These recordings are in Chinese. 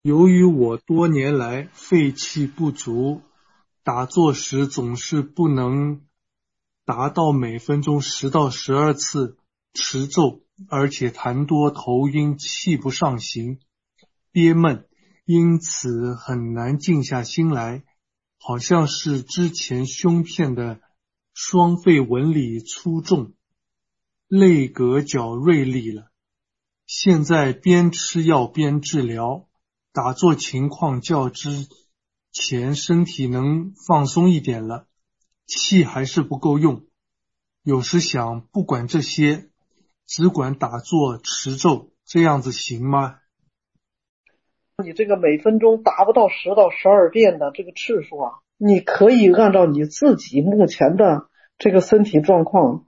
由于我多年来肺气不足，打坐时总是不能达到每分钟10到12次持咒，而且痰多、头晕、气不上行、憋闷，因此很难静下心来，好像是之前胸片的双肺纹理粗重，肋膈较锐利了。现在边吃药边治疗，打坐情况较之前身体能放松一点了，气还是不够用。有时想不管这些，只管打坐持咒，这样子行吗？ 你这个每分钟达不到10到12遍的这个次数啊，你可以按照你自己目前的这个身体状况，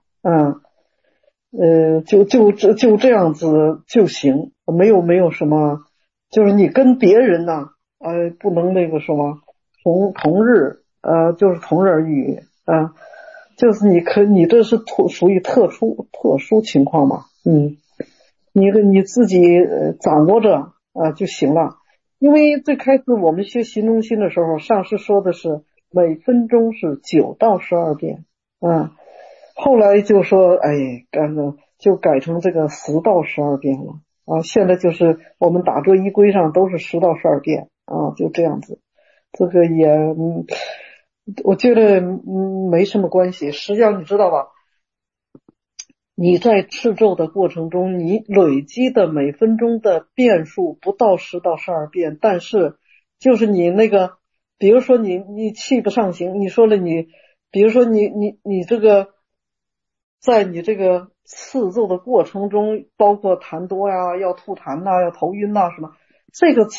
就这样子就行，没有什么，就是你跟别人呢，不能那个什么同日，就是同日而语，就是你这是属于特殊情况嘛，你自己掌握着就行了。因为最开始我们学习中心的时候，上师说的是每分钟是9到12遍，后来就说就改成这个10到12遍了现在就是我们打坐仪规上都是10到12遍就这样子。这个也我觉得没什么关系。实际上你知道吧，你在持咒的过程中，你累积的每分钟的遍数不到10到12遍，但是就是你那个，比如说你气不上行，你说了比如说你这个，在你这个持咒的过程中，包括痰多呀，要吐痰呐，要头晕呐什么，这个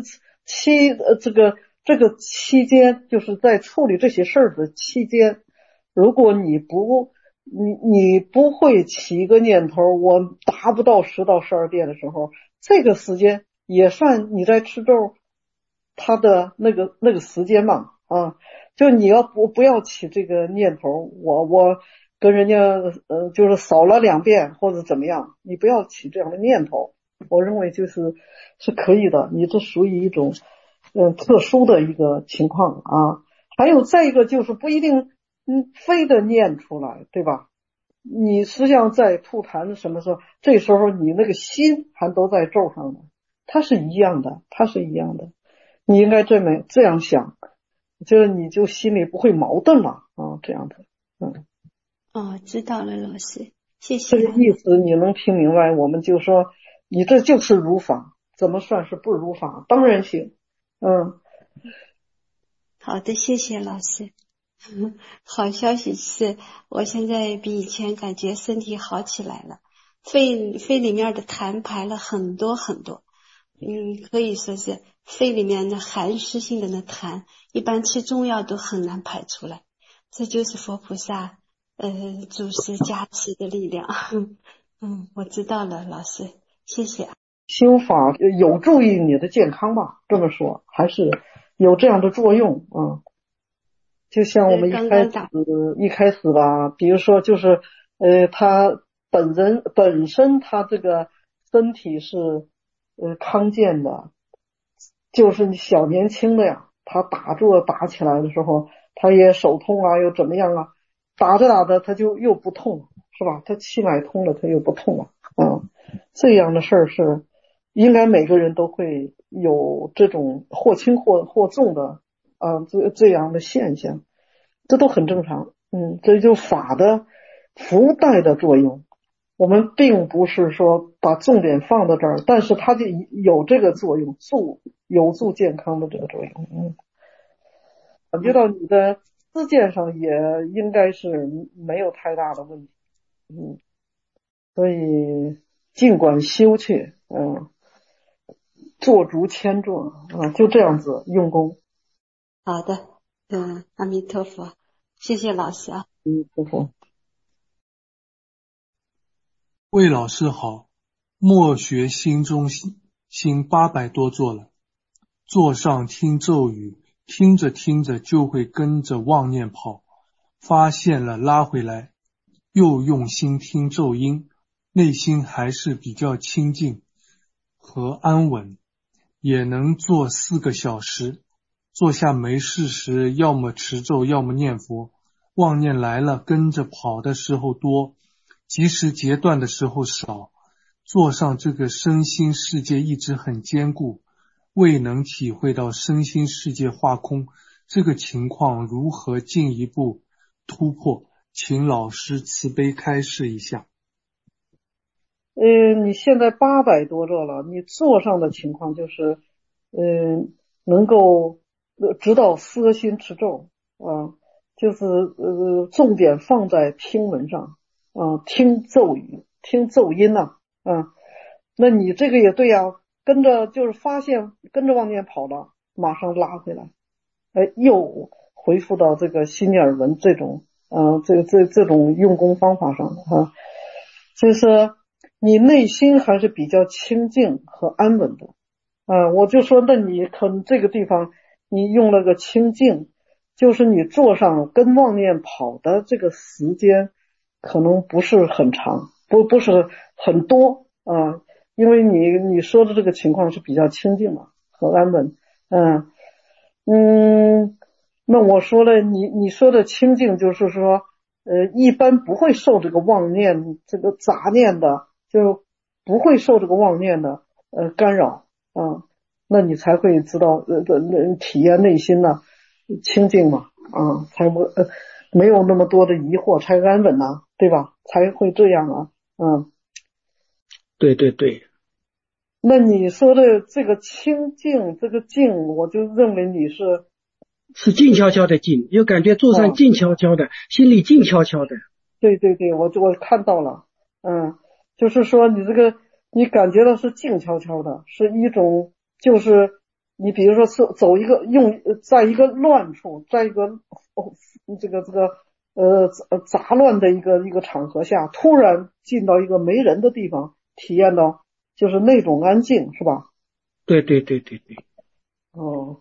这个期间，就是在处理这些事儿的期间，如果你不会起一个念头，我达不到10到12遍的时候，这个时间也算你在持咒它的那个时间嘛就你要不要起这个念头，我跟人家就是少了2遍或者怎么样，你不要起这样的念头。我认为是可以的，你这属于一种特殊的一个情况还有再一个就是不一定非得念出来，对吧？你实际上在吐痰什么时候，这时候你那个心还都在咒上呢，它是一样的。你应该这样想，就是你就心里不会矛盾了这样的。 知道了，老师，谢谢。 这个意思你能听明白？我们就说你这就是如法，怎么算是不如法？当然行。 好的，谢谢老师。好消息是我现在比以前感觉身体好起来了，肺里面的痰排了很多很多，可以说是肺里面的寒湿性的那痰，一般吃中药都很难排出来，这就是佛菩萨主持加持的力量。我知道了，老师，谢谢。 修法有助于你的健康吧，这么说还是有这样的作用就像我们一开始吧，比如说就是他本身他这个身体是康健的，就是你小年轻的呀，他打坐打起来的时候，他也手痛又怎么样打着他就又不痛，是吧？他气脉通了，他又不痛了这样的事儿是应该每个人都会有这种或轻或重的这样的现象，这都很正常。这就法的福带的作用。我们并不是说把重点放到这儿，但是它就有这个作用，有助健康的这个作用。感觉到你的自见上也应该是没有太大的问题。所以尽管修去，做足千坐就这样子用功。 好的，阿弥陀佛，谢谢老师啊。 师父。 魏老师好，默学心中心800多座了，座上听咒语，听着听着就会跟着妄念跑，发现了拉回来，又用心听咒音，内心还是比较清静和安稳， 也能坐4个小时。坐下没事时，要么持咒，要么念佛。妄念来了，跟着跑的时候多，及时截断的时候少。坐上这个身心世界一直很坚固，未能体会到身心世界化空，这个情况如何进一步突破？请老师慈悲开示一下。 你现在800多咒了，你坐上的情况就是，能够知道色心持咒啊，就是重点放在听闻上啊，听咒语、听咒音呐啊。那你这个也对呀，跟着就是发现跟着妄念跑了，马上拉回来，又恢复到这个心念文这种这种用功方法上啊，就是你内心还是比较清静和安稳的。我就说，那你可能这个地方你用了个清静，就是你坐上跟妄念跑的这个时间可能不是很长，不是很多啊，因为你说的这个情况是比较清静嘛，和安稳。那我说了，你说的清静就是说，一般不会受这个妄念这个杂念的，就不会受这个妄念的干扰啊，那你才会知道体验内心呢清净嘛啊，才不没有那么多的疑惑，才安稳呐，对吧？才会这样啊， 对对对。 那你说的这个清净，这个静，我就认为你是静悄悄的静，就感觉坐上静悄悄的，心里静悄悄的。 对对对，我看到了，就是说你这个你感觉到是静悄悄的，是一种就是你比如说是走一个在一个乱处，在一个这个杂乱的一个场合下，突然进到一个没人的地方，体验到就是那种安静，是吧？ 对对对对对。 哦。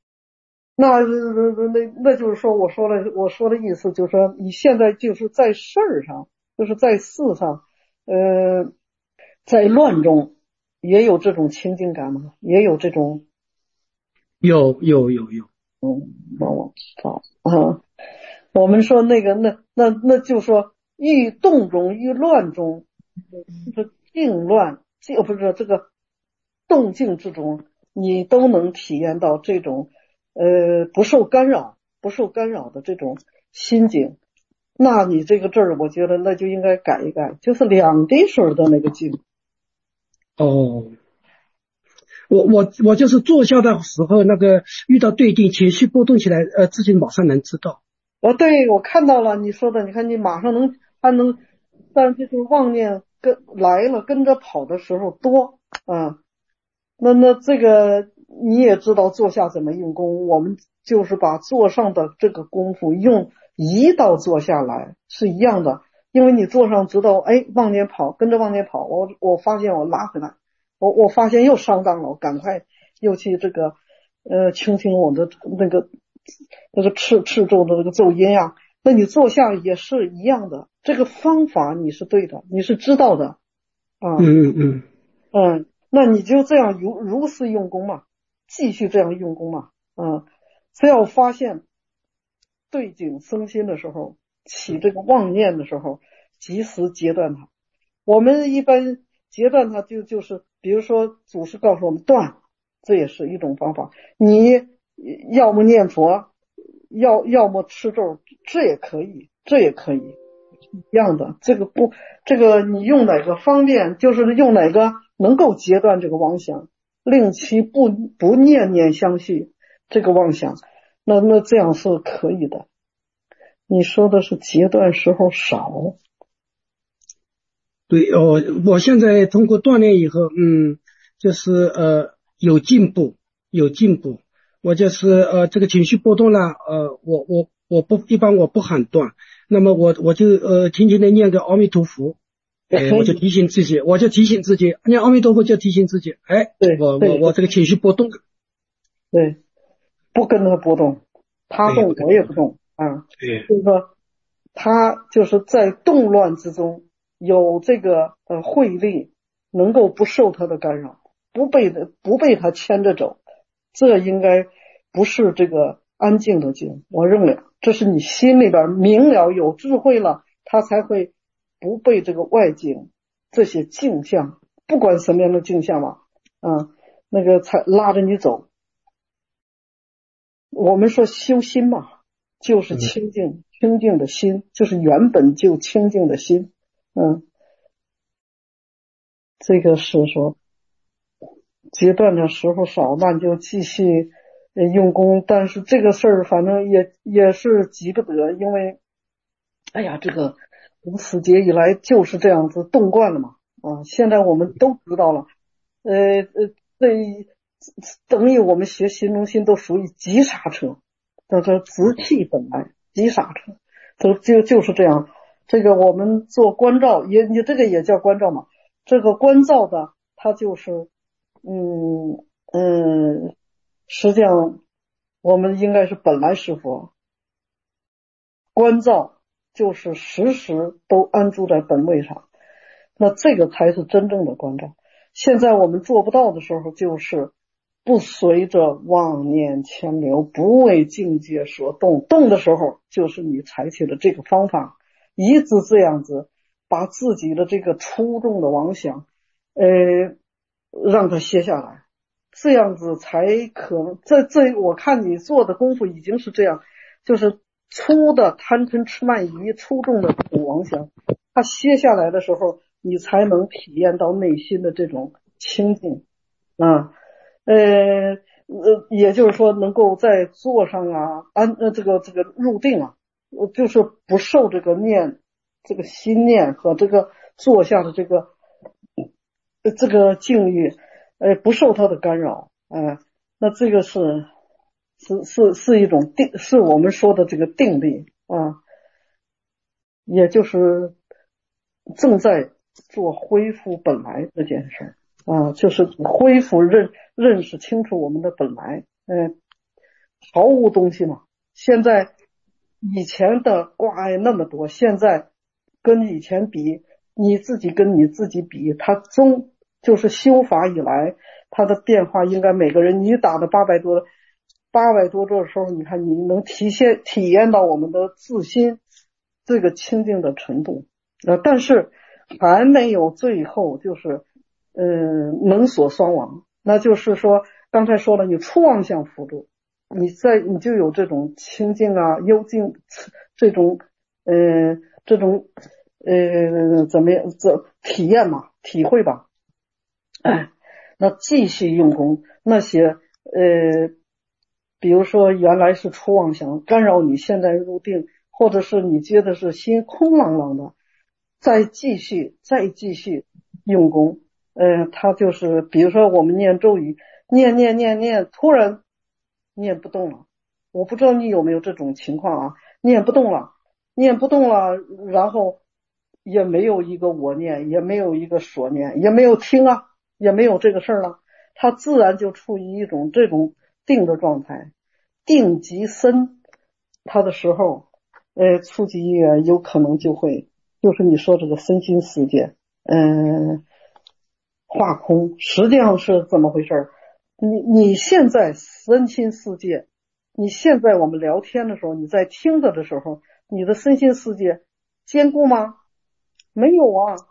那就是说，我说的意思就是说，你现在就是在事儿上，就是在事上，在乱中也有这种清净感吗？也有这种， 有。 我知道啊。我们说那个，那就说，愈动中愈乱中，就是静乱，不是这个动静之中，你都能体验到这种不受干扰的这种心境。那你这个字儿，我觉得那就应该改一改，就是2滴水的那个静。 哦，我就是坐下的时候，那个遇到对境，情绪波动起来，自己马上能知道。 对，我看到了你说的，你看你马上还能，但就是妄念来了跟着跑的时候多啊。那这个你也知道坐下怎么用功，我们就是把坐上的这个功夫移到坐下来是一样的，因为你坐上知道，妄念跑，跟着妄念跑，我发现我拉回来，我发现又上当了，我赶快又去这个倾听我的那个赤咒的这个咒音啊。那你坐下也是一样的，这个方法你是对的，你是知道的啊。那你就这样如实用功嘛，继续这样用功嘛，只要发现对境生心的时候，起这个妄念的时候，及时截断它。我们一般截断它就是比如说祖师告诉我们断，这也是一种方法。你要么念佛，要么持咒，这也可以一样的。这个你用哪个方便，就是用哪个能够截断这个妄想，令其不念念相续这个妄想，那这样是可以的。你说的是截断时候少。 对我现在通过锻炼以后，就是有进步。我就是这个情绪波动了，我不喊断，那么我就轻轻的念个阿弥陀佛，我就提醒自己念阿弥陀佛，就提醒自己， 对， 我这个情绪波动， 对，不跟他波动，他动我也不动啊。就是说他就是在动乱之中有这个慧力，能够不受他的干扰， 不被它牵着走，这应该不是这个安静的静。我认为这是你心里边明了有智慧了，它才会不被这个外境这些镜像，不管什么样的镜像嘛，那个才拉着你走。我们说修心嘛，就是清净的心，就是原本就清净的心。这个是说阶段的时候少，那就继续用功，但是这个事儿反正也是急不得，因为哎呀，这个无始劫以来就是这样子动惯了嘛，现在我们都知道了，这等于我们学心中心都属于急刹车，叫做直气本来，急刹车，就是这样。这个我们做关照，你这个也叫关照嘛，这个关照的它就是实际上我们应该是本来是佛，关照就是时时都安住在本位上，那这个才是真正的关照。现在我们做不到的时候，就是不随着妄念牵流，不为境界所动，动的时候就是你采取的这个方法，一直这样子把自己的这个粗重的妄想让它歇下来，这样子才可能。这我看你做的功夫已经是这样，就是粗的贪嗔痴慢疑，粗重的这种妄想，它歇下来的时候，你才能体验到内心的这种清净也就是说能够在坐上这个入定就是不受这个心念和这个坐下的这个境遇不受它的干扰，那这个是一种定，是我们说的这个定力也就是正在做恢复本来这件事就是恢复认识清楚我们的本来，毫无东西嘛。现在以前的挂碍那么多，现在跟以前比，你自己跟你自己比，它就是修法以来，它的变化应该每个人，你打的800多的时候，你看你能体验到我们的自心这个清净的程度，但是还没有最后就是能所双亡，那就是说刚才说了，你出妄想辅助，你就有这种清净幽静这种怎么样体验嘛，体会吧。那继续用功，那些比如说原来是出妄想干扰你现在入定，或者是你觉得是心空朗朗的，再继续用功，它就是比如说我们念咒语，念，突然念不动了，我不知道你有没有这种情况念不动了，然后也没有一个我念，也没有一个所念，也没有听也没有这个事儿了，它自然就处于一种这种定的状态，定极深，它的时候触及有可能就是你说这个身心世界化空，实际上是怎么回事？你现在身心世界，你现在我们聊天的时候，你在听着的时候，你的身心世界坚固吗？没有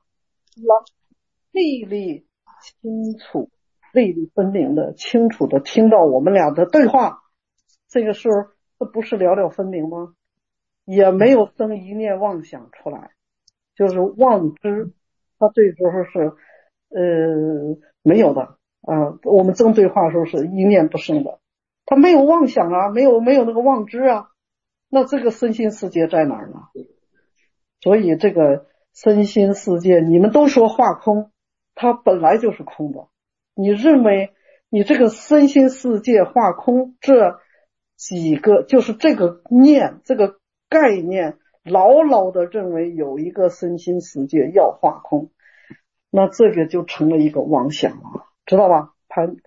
粒粒清楚，粒粒分明的清楚的听到我们俩的对话，这个时候这不是了了分明吗？也没有生一念妄想出来，就是妄知，它这时候是没有的我们正对话的时候是一念不生的，它没有妄想没有那个妄知那这个身心世界在哪儿呢？所以这个身心世界你们都说化空，它本来就是空的，你认为你这个身心世界化空，这几个就是这个念这个概念牢牢的认为有一个身心世界要化空，那这个就成了一个妄想了，知道吧？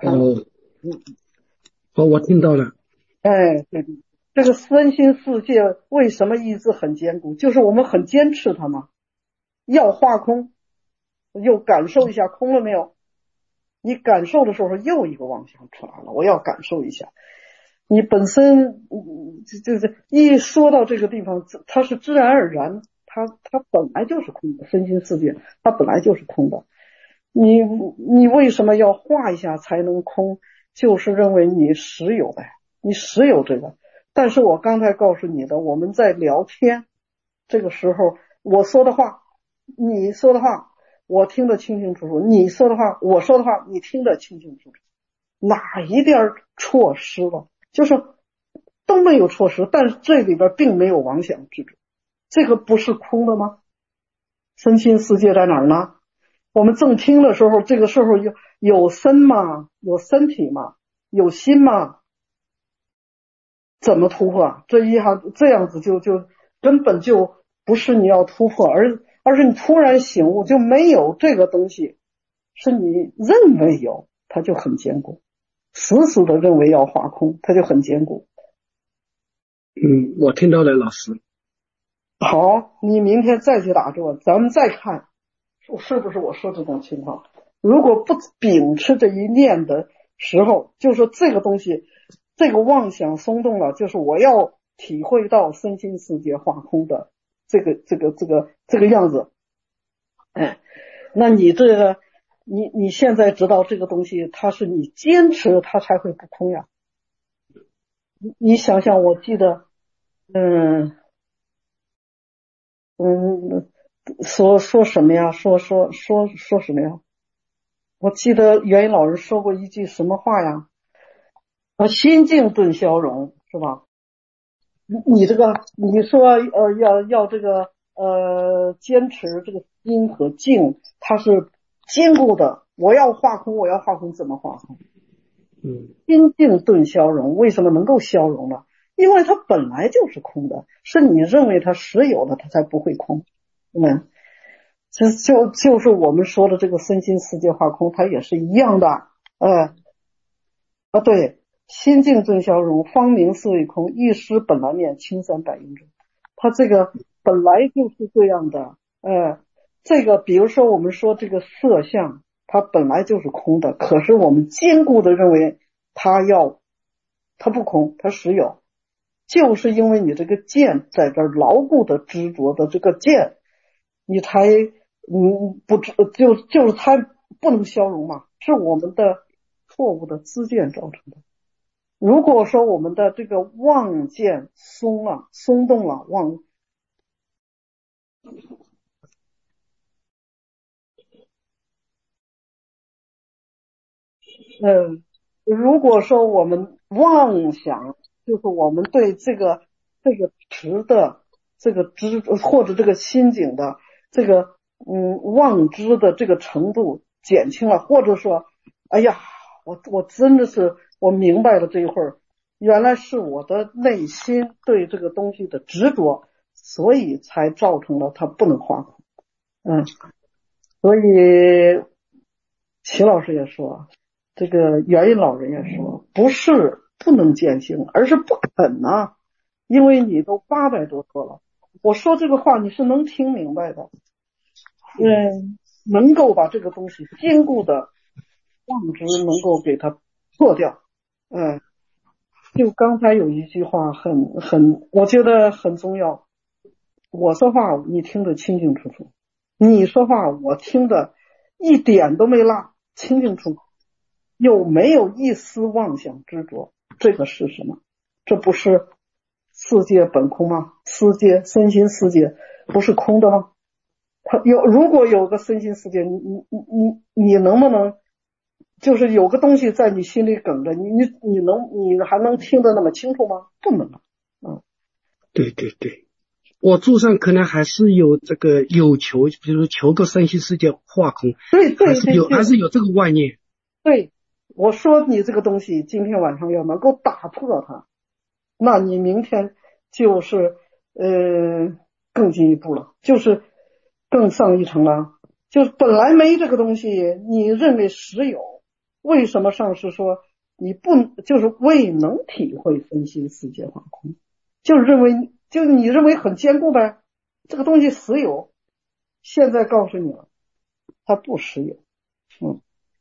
我听到了。 对，这个身心世界为什么一直很坚固？就是我们很坚持它嘛，要化空，又感受一下空了没有？ 你感受的时候又一个妄想出来了，我要感受一下。你本身就是一说到这个地方，它是自然而然，它本来就是空的，身心世界它本来就是空的。你为什么要画一下才能空？就是认为你实有呗，你实有这个。但是我刚才告诉你的，我们在聊天这个时候，我说的话，你说的话，我听得清清楚楚；你说的话，我说的话，你听得清清楚楚。哪一点错失了？就是都没有错失，但是这里边并没有妄想执着，这个不是空的吗？身心世界在哪儿呢？我们正听的时候，这个时候有身吗？有身体吗？有心吗？怎么突破？这样子就根本就不是你要突破，而是你突然醒悟，就没有这个东西，是你认为有，它就很坚固，死死的认为要化空，它就很坚固。 我听到了，老师。 好，你明天再去打坐，咱们再看是不是我说这种情况。如果不秉持这一念的时候，就说这个东西，这个妄想松动了，就是我要体会到身心世界化空的这个样子。哎，那你这个你现在知道这个东西，它是你坚持它才会不空呀。你想想，我记得说什么呀？说什么呀？我记得元音老人说过一句什么话呀？心静顿消融，是吧？你这个你说要这个坚持这个心和静，它是坚固的。我要化空，怎么化空？心静顿消融，为什么能够消融呢？因为它本来就是空的，是你认为它实有的，它才不会空。就是我们说的这个身心世界化空，它也是一样的。对，心静顿消融，方明四味空，一失本来面，青山百应中。它这个本来就是这样的。这个比如说我们说这个色相，它本来就是空的，可是我们坚固的认为它不空，它实有，就是因为你这个见在这儿牢固的执着的这个见，你才就是它不能消融嘛，是我们的错误的知见造成的。如果说我们的这个妄见松动了，如果说我们妄想，就是我们对这个持的这个知或者这个心境的这个妄知的这个程度减轻了，或者说哎呀，我真的是我明白了这一会儿，原来是我的内心对这个东西的执着，所以才造成了它不能化空。所以齐老师也说，这个元音老人也说，不是不能见性，而是不肯啊，因为你都800多课了，我说这个话你是能听明白的。能够把这个东西坚固的妄执能够给它破掉。就刚才有一句话我觉得很重要，我说话你听得清清楚楚，你说话我听得一点都没落，清清楚楚，有没有一丝妄想执着？这个是什么？这不是世界本空吗？身心世界不是空的吗？如果有个身心世界，你能不能就是有个东西在你心里梗着，你还能听得那么清楚吗？不能。 对，我住上可能还是有这个求，比如求个身心世界化空， 对， 还是有这个妄念。 对，我说你这个东西今天晚上要能够打破它，那你明天就是更进一步了，就是更上一层了。就是本来没这个东西，你认为实有，为什么上师说你不就是未能体会身心世界化空，就是你认为很坚固呗，这个东西实有，现在告诉你了，它不实有。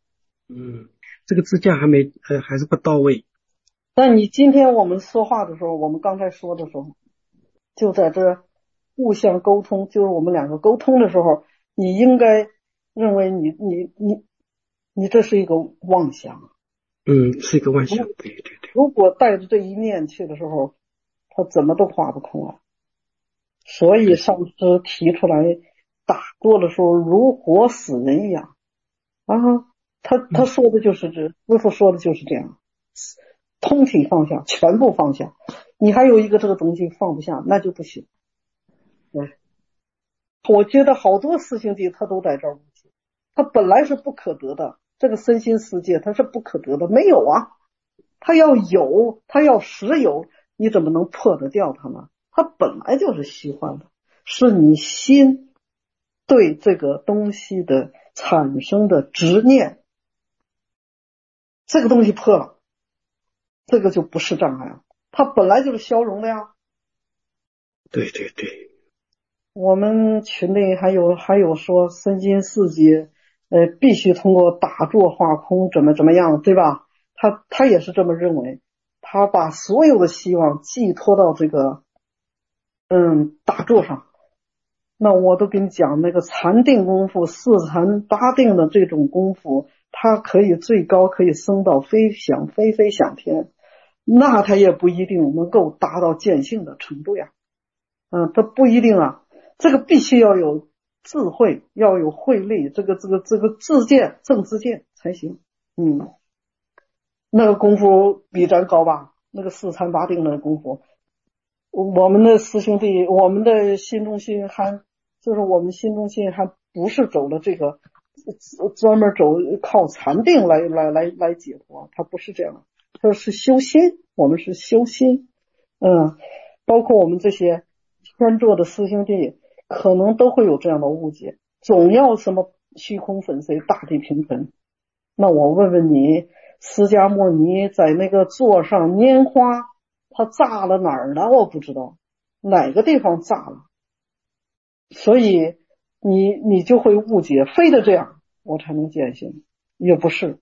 这个支架还是不到位。 但你今天我们说话的时候，我们刚才说的时候，就在这互相沟通，就是我们两个沟通的时候，你应该认为你这是一个妄想。 是一个妄想，对对对。 如果带着这一念去的时候，他怎么都画不空了。所以上师提出来，打坐的时候如活死人一样啊。他说的就是师父说的就是这样，通体放下，全部放下。你还有一个这个东西放不下，那就不行。对，我觉得好多四兄弟他都在这儿误解，他本来是不可得的，这个身心世界它是不可得的，没有啊。他要有，他要实有，你怎么能破得掉它呢？它本来就是虚幻的，是你心对这个东西的产生的执念，这个东西破了，这个就不是障碍了，它本来就是消融的呀。 对对对。 我们群内还有说身心世界必须通过打坐化空怎么样，对吧？他也是这么认为，他把所有的希望寄托到这个打坐上。那我都跟你讲，那个禅定功夫四禅八定的这种功夫，它可以最高可以升到飞翔天，那它也不一定能够达到见性的程度呀。它不一定啊，这个必须要有智慧，要有慧力，这个自见正知见才行。那个功夫比咱高吧？那个四禅八定的功夫，我们的师兄弟，我们的心中心就是我们心中心还不是走了这个专门走靠禅定来解脱，他不是这样，他是修心，我们是修心。包括我们这些天座的师兄弟，可能都会有这样的误解，总要什么虚空粉碎，大地平沉。那我问问你，释迦牟尼在那个座上拈花，他炸了哪儿呢？我不知道哪个地方炸了，所以你就会误解，非得这样我才能见性，也不是，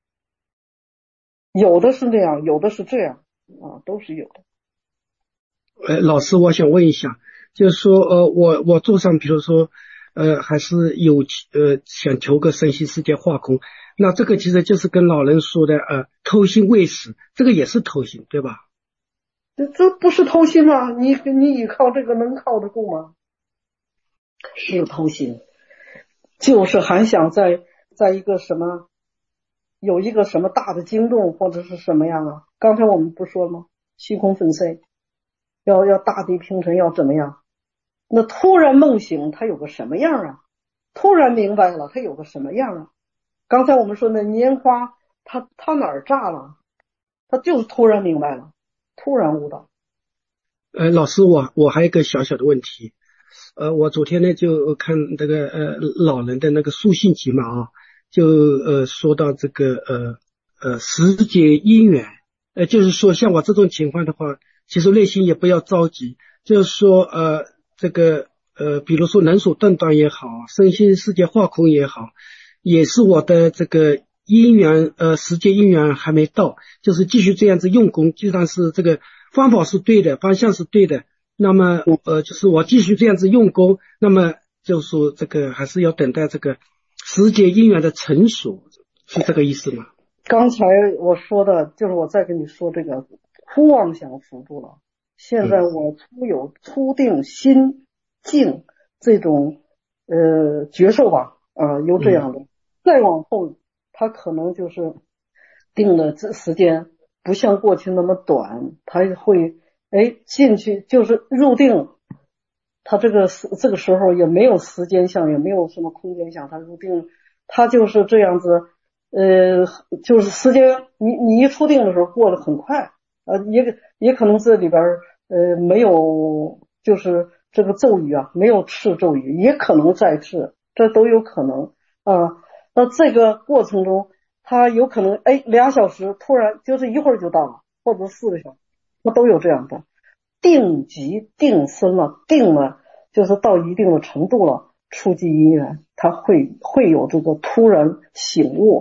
有的是那样，有的是这样啊，都是有的。 老师，我想问一下，就是说我座上比如说还是有想求个身心世界化空，那这个其实就是跟老人说的偷心未死，这个也是偷心，对吧？ 这不是偷心吗？你依靠这个能靠得住吗？是偷心，就是还想在一个什么有一个什么大的惊动或者是什么样啊？刚才我们不说了吗？虚空粉碎，要大地平沉，要怎么样？那突然梦醒，它有个什么样啊？突然明白了，它有个什么样啊？刚才我们说那拈花，它哪儿炸了？它就是突然明白了，突然悟到。 老师，我还有一个小小的问题，我昨天呢就看这个老人的那个书信集嘛就说到这个时节因缘，就是说像我这种情况的话，其实内心也不要着急，就是说这个比如说能所断断也好，身心世界化空也好，也是我的这个因缘时节因缘还没到，就是继续这样子用功，就算是这个方法是对的，方向是对的，那么就是我继续这样子用功，那么就是说这个还是要等待这个时节因缘的成熟，是这个意思吗？ 刚才我说的就是我再跟你说这个初妄想辅助了，现在我初定心静这种觉受吧，有这样的，再往后他可能就是定的时间不像过去那么短，他会进去就是入定，他这个时候也没有时间相，也没有什么空间相，他入定他就是这样子，就是时间你一出定的时候过得很快，也可能这里边没有就是这个咒语啊，没有持咒语，也可能再持，这都有可能啊。那这个过程中他有可能2小时突然就是一会儿就到了，或者4个小时，那都有这样的。定级定深了，定了就是到一定的程度了，触及因缘，他会有这个突然醒悟，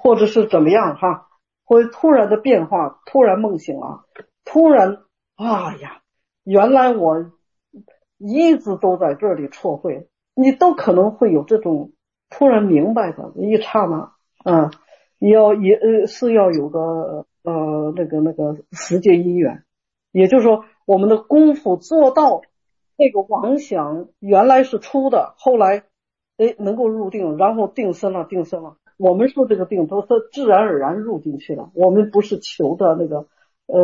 或者是怎么样哈，会突然的变化，突然梦醒了，突然哎呀，原来我一直都在这里错会，你都可能会有这种突然明白的一刹那，是要有个那个时间因缘，也就是说我们的功夫做到那个妄想原来是出的，后来能够入定，然后定身了。我们说这个定都是自然而然入进去了，我们不是求的那个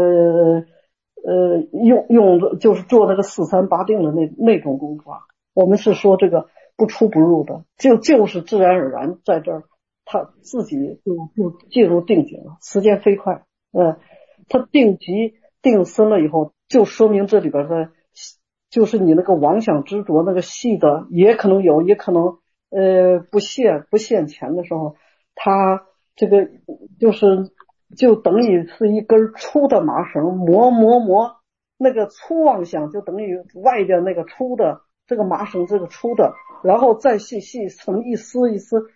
就是做那个4-3-8定的那种功夫啊。我们是说这个不出不入的，就是自然而然在这儿，他自己就进入定境了，时间飞快。他定级定身了以后，就说明这里边的就是你那个妄想执着那个细的也可能有，也可能不现前的时候，他这个就等于是一根粗的麻绳磨，那个粗妄想就等于外边那个粗的这个麻绳，这个粗的，然后再细成一丝一丝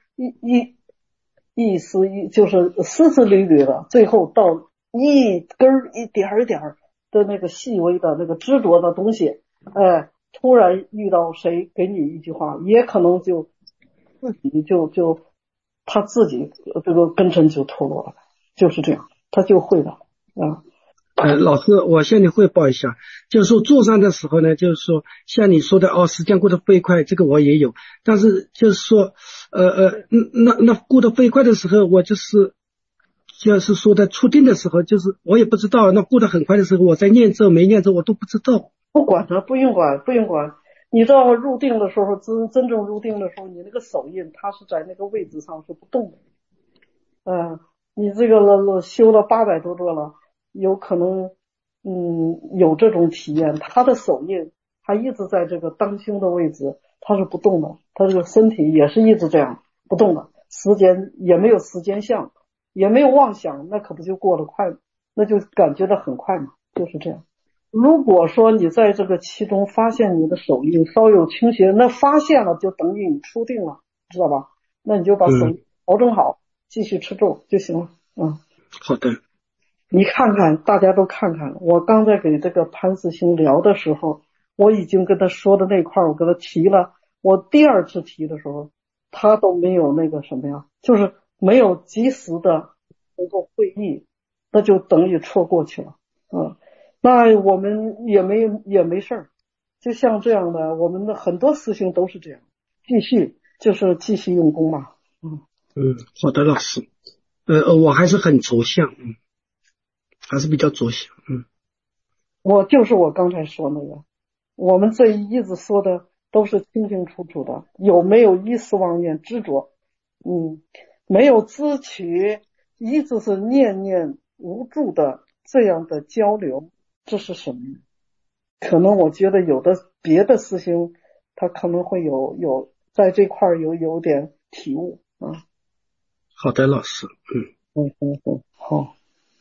就是丝丝缕缕的，最后到一根一点一点的那个细微的那个执着的东西，突然遇到谁给你一句话，也可能就自己他自己这个根尘就脱落了，就是这样，他就会的啊。 老师，我向你汇报一下，就是说坐上的时候呢，就是说像你说的时间过得飞快，这个我也有，但是就是说那过得飞快的时候，我就是说的出定的时候，就是我也不知道，那过得很快的时候，我在念咒没念咒我都不知道。 不管它，不用管。你知道入定的时候，真正入定的时候，你那个手印它是在那个位置上是不动的。你这个修了800多个了，有可能有这种体验，他的手印他一直在这个当胸的位置，他是不动的，他这个身体也是一直这样不动的，时间也没有时间相，也没有妄想，那可不就过得快吗？那就感觉到很快嘛，就是这样。如果说你在这个其中发现你的手印稍有倾斜，那发现了就等于你出定了，知道吧？那你就把手调整好，继续吃咒就行了。 好的。 你看看，大家都看看，我刚才给这个潘世兴聊的时候，我已经跟他说的那块我跟他提了，我第2次提的时候，他都没有那个什么呀，就是没有及时的能够会意，那就等于错过去了。那我们也没事儿，就像这样的，我们的很多师兄都是这样，继续用功嘛。 好的，老师。我还是很着相，还是比较着相。 我刚才说那个，我们这一直说的都是清清楚楚的，有没有一丝妄念执着？没有支取，一直是念念无助的这样的交流，这是什么？可能我觉得有的别的师兄他可能会有在这块有点体悟啊。 好的，老师。 好。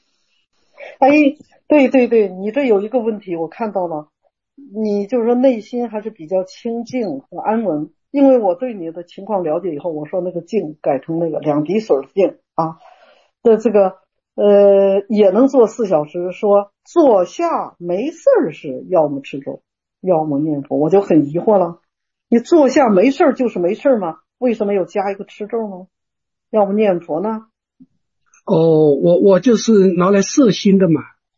对，你这有一个问题我看到了，你就是说内心还是比较清静和安稳，因为我对你的情况了解以后，我说那个静改成那个2滴水的静啊，这个也能做4小时，说坐下没事时要么吃咒要么念佛，我就很疑惑了，你坐下没事就是没事吗？为什么要加一个吃咒呢？要么念佛呢？ 我就是拿来摄心的嘛。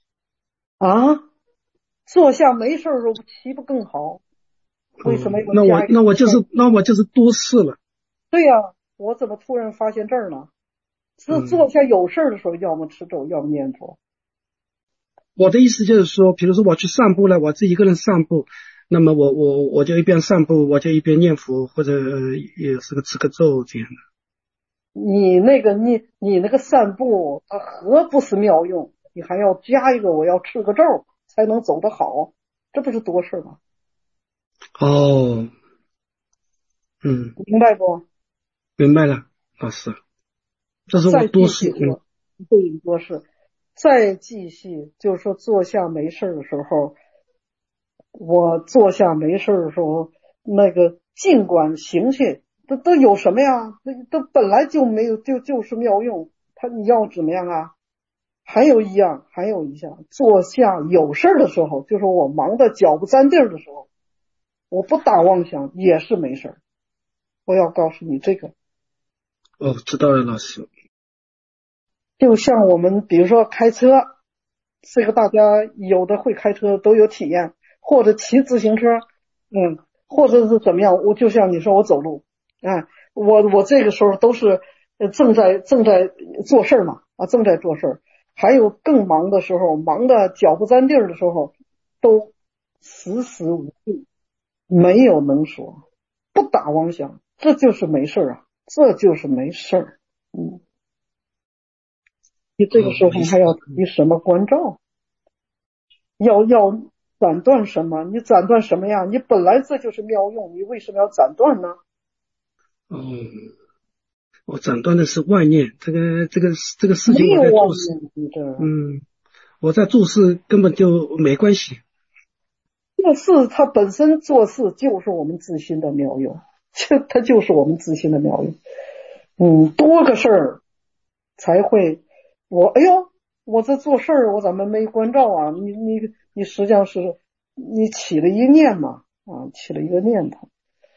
坐下没事的时候岂不更好？为什么要加一个？ 那我就是多事了。 对呀，我怎么突然发现这儿呢？是坐下有事的时候，要么吃咒，要么念佛。 我的意思就是说，比如说我去散步了，我自己一个人散步，那么我就一边散步，我就一边念佛，或者也是个吃个咒这样的。 你那个散步，它何不是妙用？你还要加一个我要吃个咒才能走得好，这不是多事吗？明白不？ 明白了，老师。这是我多事。 对，多事。再继续，就是说坐下没事的时候，我坐下没事的时候，那个尽管行去，都有什么呀？都本来就没有，就是妙用。 你要怎么样啊？还有一项，坐下有事的时候，就是我忙得脚不沾地儿的时候，我不打妄想也是没事。我要告诉你这个。 哦，知道了，老师。 就像我们比如说开车，这个大家有的会开车都有体验，或者骑自行车，或者是怎么样，我就像你说我走路，我这个时候都是正在做事嘛，正在做事。还有更忙的时候，忙得脚不沾地儿的时候，都时时无度，没有能说，不打妄想，这就是没事啊，这就是没事。你这个时候还要提什么关照？要斩断什么？你斩断什么呀？你本来这就是妙用，你为什么要斩断呢？ 我斩断的是妄念，这个事情我在做事，我在做事根本就没关系。 做事它本身做事就是我们自心的妙用，它就是我们自心的妙用。多个事儿才会，我这做事儿我怎么没关照啊？你实际上是你起了一念嘛，起了一个念头。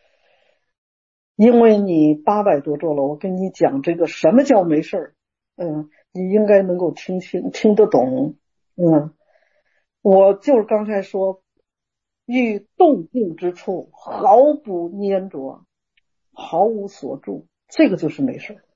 因为你800多周了，我跟你讲这个什么叫没事儿，你应该能够听得懂，我就是刚才说，遇动静之处毫不粘着，毫无所住，这个就是没事儿。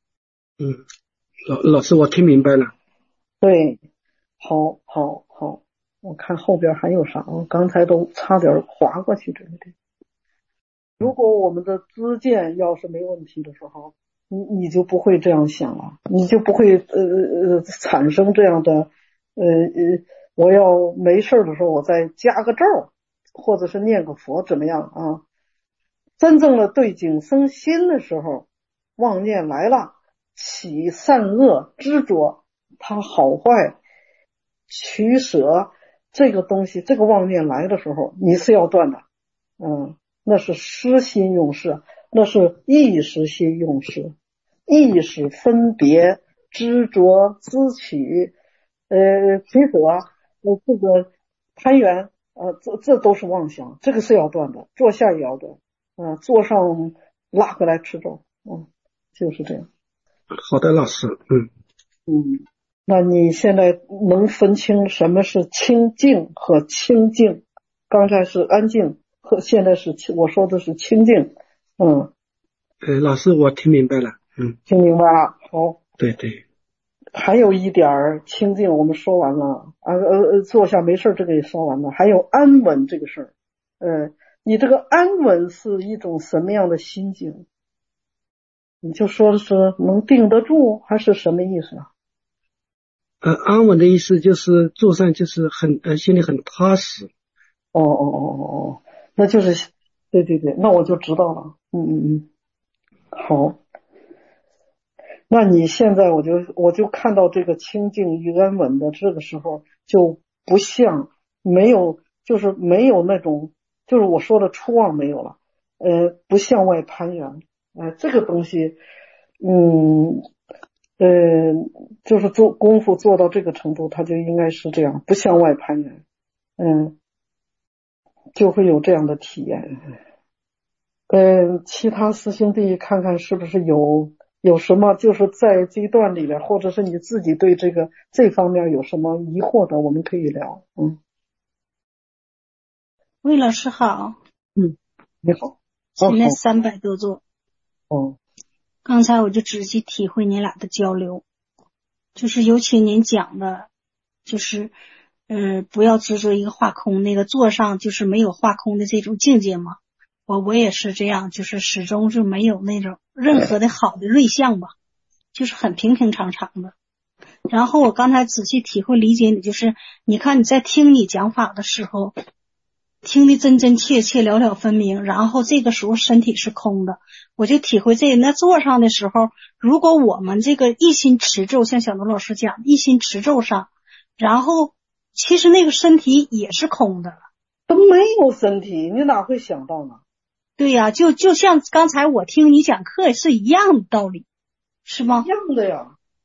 老师，我听明白了。 对，好，我看后边还有啥，我刚才都差点划过去这个地方。如果我们的知见要是没问题的时候，你就不会这样想了，你就不会产生这样的我要没事的时候我再加个咒，或者是念个佛怎么样啊？真正的对境生心的时候，妄念来了，起善恶执着，它好坏取舍这个东西，这个妄念来的时候，你是要断的，那是失心用事，那是意识心用事，意识分别执着知取取舍这个攀缘这都是妄想，这个是要断的，坐下也要断，坐上拉回来吃咒，就是这样。 好的，老师。 那你现在能分清什么是清净和清净？刚才是安静，和现在是我说的是清净。 老师，我听明白了。 听明白了。好。 对。 还有一点清净我们说完了，坐下没事这个也说完了，还有安稳这个事儿。你这个安稳是一种什么样的心境？你就说的是能定得住还是什么意思啊？ 安稳的意思就是坐上就是心里很踏实。 那就是对，那我就知道了。好。那你现在我就看到这个清净与安稳的这个时候，就不像没有那种，就是我说的初妄没有了，不向外攀缘，这个东西，就是做功夫做到这个程度，它就应该是这样，不向外攀缘，就会有这样的体验。其他师兄弟看看是不是有什么就是在这一段里面，或者是你自己对这方面有什么疑惑的，我们可以聊。 魏老师好。 你好。 现在300多座。刚才我就仔细体会你俩的交流，就是尤其您讲的，就是不要执着一个化空，那个座上就是没有化空的这种境界嘛。我也是这样，就是始终是没有那种任何的好的瑞相吧，就是很平平常常的。然后我刚才仔细体会理解你，就是你看你在听你讲法的时候，听得真真切切了了分明，然后这个时候身体是空的，我就体会这个。那坐上的时候，如果我们这个一心持咒，像小罗老师讲一心持咒上，然后其实那个身体也是空的了， 都没有身体，你哪会想到呢？ 对呀，就像刚才我听你讲课是一样的道理，是吗？ 一样的呀。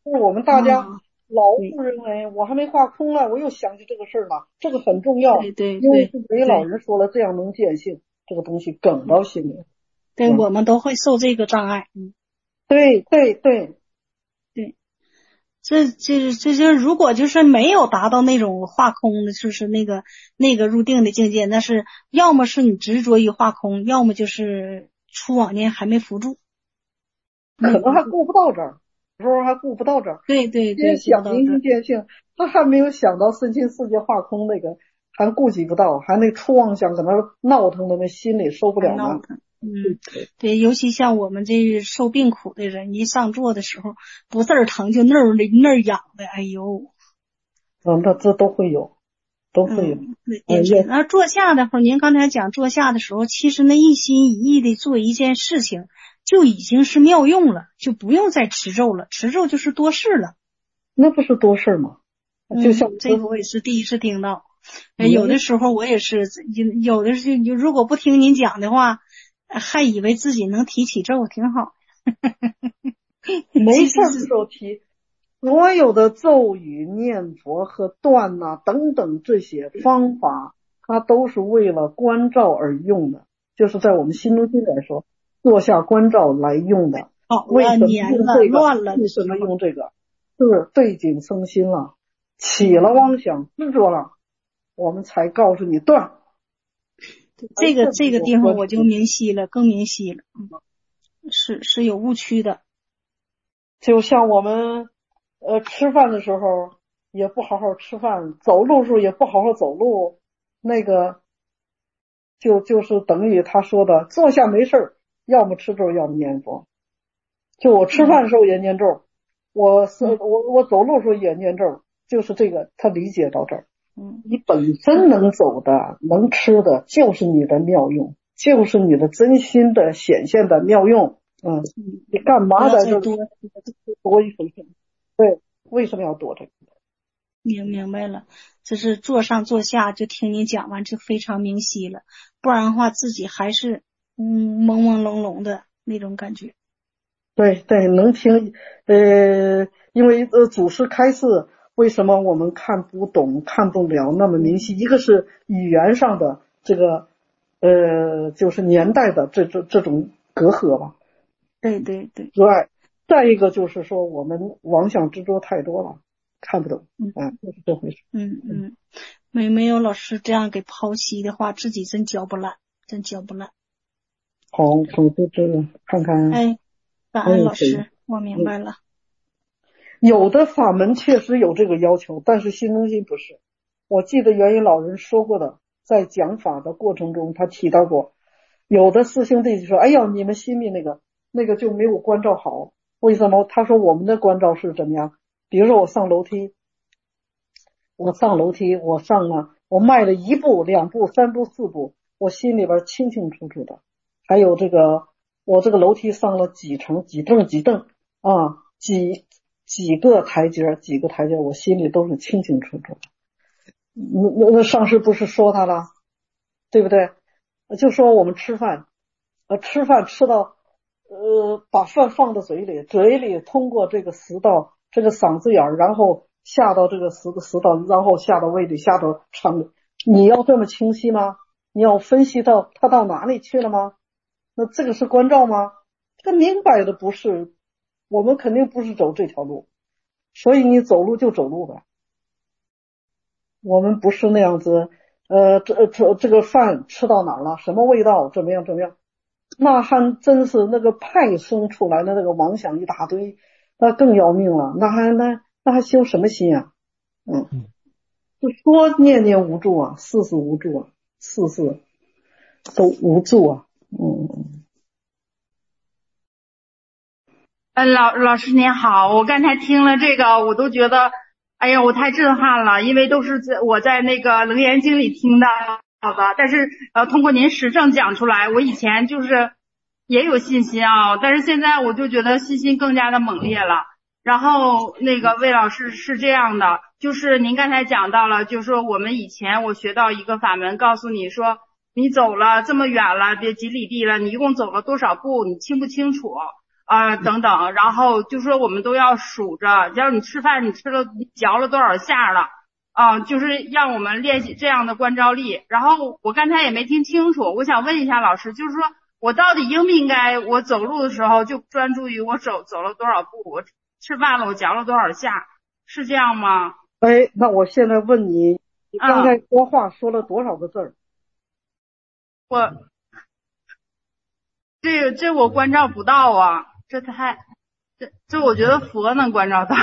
就是我们大家嗯， 老对不认为我还没画空了，我又想起这个事儿了，这个很重要， 对对因为对是给老对人说了，这样能见性，这个东西梗到心里。 对， 嗯， 我们都会受这个障碍。 对对对， 对，这如果就是没有达到那种画空的，就是那个入定的境界，那是要么是你执着于画空，要么就是出往念还没扶住，没可能还扶住。 顾不到这儿，有时候还顾不到这儿。 对对对， 先顾不到这儿。 想明心见性，他还没有想到身心世界化空那个，还顾及不到，还那出妄想搁那闹腾的，那心里受不了呢。 还闹腾。对，尤其像我们这受病苦的人，一上座的时候，不字儿疼就那儿痒的，哎呦。 那这都会有，都会有。 对，那坐下的话，您刚才讲坐下的时候，其实那一心一意的做一件事情，就已经是妙用了，就不用再持咒了，持咒就是多事了。 那不是多事吗？就像这个我也是第一次听到。有的时候我也是，有的是如果不听您讲的话，还以为自己能提起咒，挺好。 没事的时候提，所有的咒语、念佛和断呐、等等这些方法，它都是为了关照而用的，就是在我们心中心来说，坐下关照来用的。为什么用这个？为什么用这个？是对境生心了，起了妄想，执着了，我们才告诉你断。 这个地方我就明晰了，更明晰了。是有误区的。 就像我们吃饭的时候也不好好吃饭，走路的时候也不好好走路，那个就是等于他说的，坐下没事儿，要么吃咒，要么念佛。就我吃饭的时候也念咒，我走路的时候也念咒，就是这个他理解到这儿。你本身能走的、能吃的，就是你的妙用，就是你的真心的显现的妙用。你干嘛在这多一分钱？对，为什么要多这个？ 明白了，这是坐上坐下就听你讲完就非常明晰了，不然的话自己还是朦朦胧胧的那种感觉。 对，能听，因为祖师开示，为什么我们看不懂、看不了那么明晰？一个是语言上的这个，就是年代的这种隔阂吧。 对。 对，再一个就是说我们妄想执着太多了，看不懂。就是这回事。 没有老师这样给剖析的话，自己真嚼不烂。 好，我就这个看看。 感恩老师，我明白了。 有的法门确实有这个要求，但是新中心不是。我记得元音老人说过的，在讲法的过程中他提到过，有的师兄弟就说，哎呀，你们新密那个就没有关照好。为什么？他说我们的关照是怎么样？比如说我上楼梯，我上了，我迈了1步、2步、3步、4步，我心里边清清楚楚的。还有我这个楼梯上了几层、几凳啊，几个台阶，我心里都是清清楚楚的。那上师不是说他了，对不对？就说我们吃饭吃到把饭放到嘴里通过这个食道这个嗓子眼，然后下到这个食道，然后下到胃里，下到肠里。你要这么清晰吗？你要分析到它到哪里去了吗？那这个是关照吗？这个明摆的不是，我们肯定不是走这条路，所以你走路就走路呗。我们不是那样子，这个饭吃到哪儿了，什么味道，怎么样，那还真是那个派生出来的那个妄想一大堆，那更要命了，那还修什么心啊？就说念无助啊，事无助啊，事都无助啊。 老师您好，我刚才听了这个，我都觉得，哎呀，我太震撼了，因为都是我在那个楞严经里听到的，但是通过您实证讲出来，我以前就是也有信心啊，但是现在我就觉得信心更加的猛烈了。然后那个魏老师是这样的，就是您刚才讲到了，就是说我们以前我学到一个法门，告诉你说你走了这么远了，别几里地了，你一共走了多少步，你清不清楚？ 等等，然后就说我们都要数着，只要你吃饭你嚼了多少下了就是让我们练习这样的观照力。然后我刚才也没听清楚，我想问一下老师，就是说我到底应不应该我走路的时候就专注于我走了多少步，我吃饭了我嚼了多少下，是这样吗？ 哎，那我现在问你，你刚才说话说了多少个字儿？ 这我关照不到啊，这我觉得佛能关照到。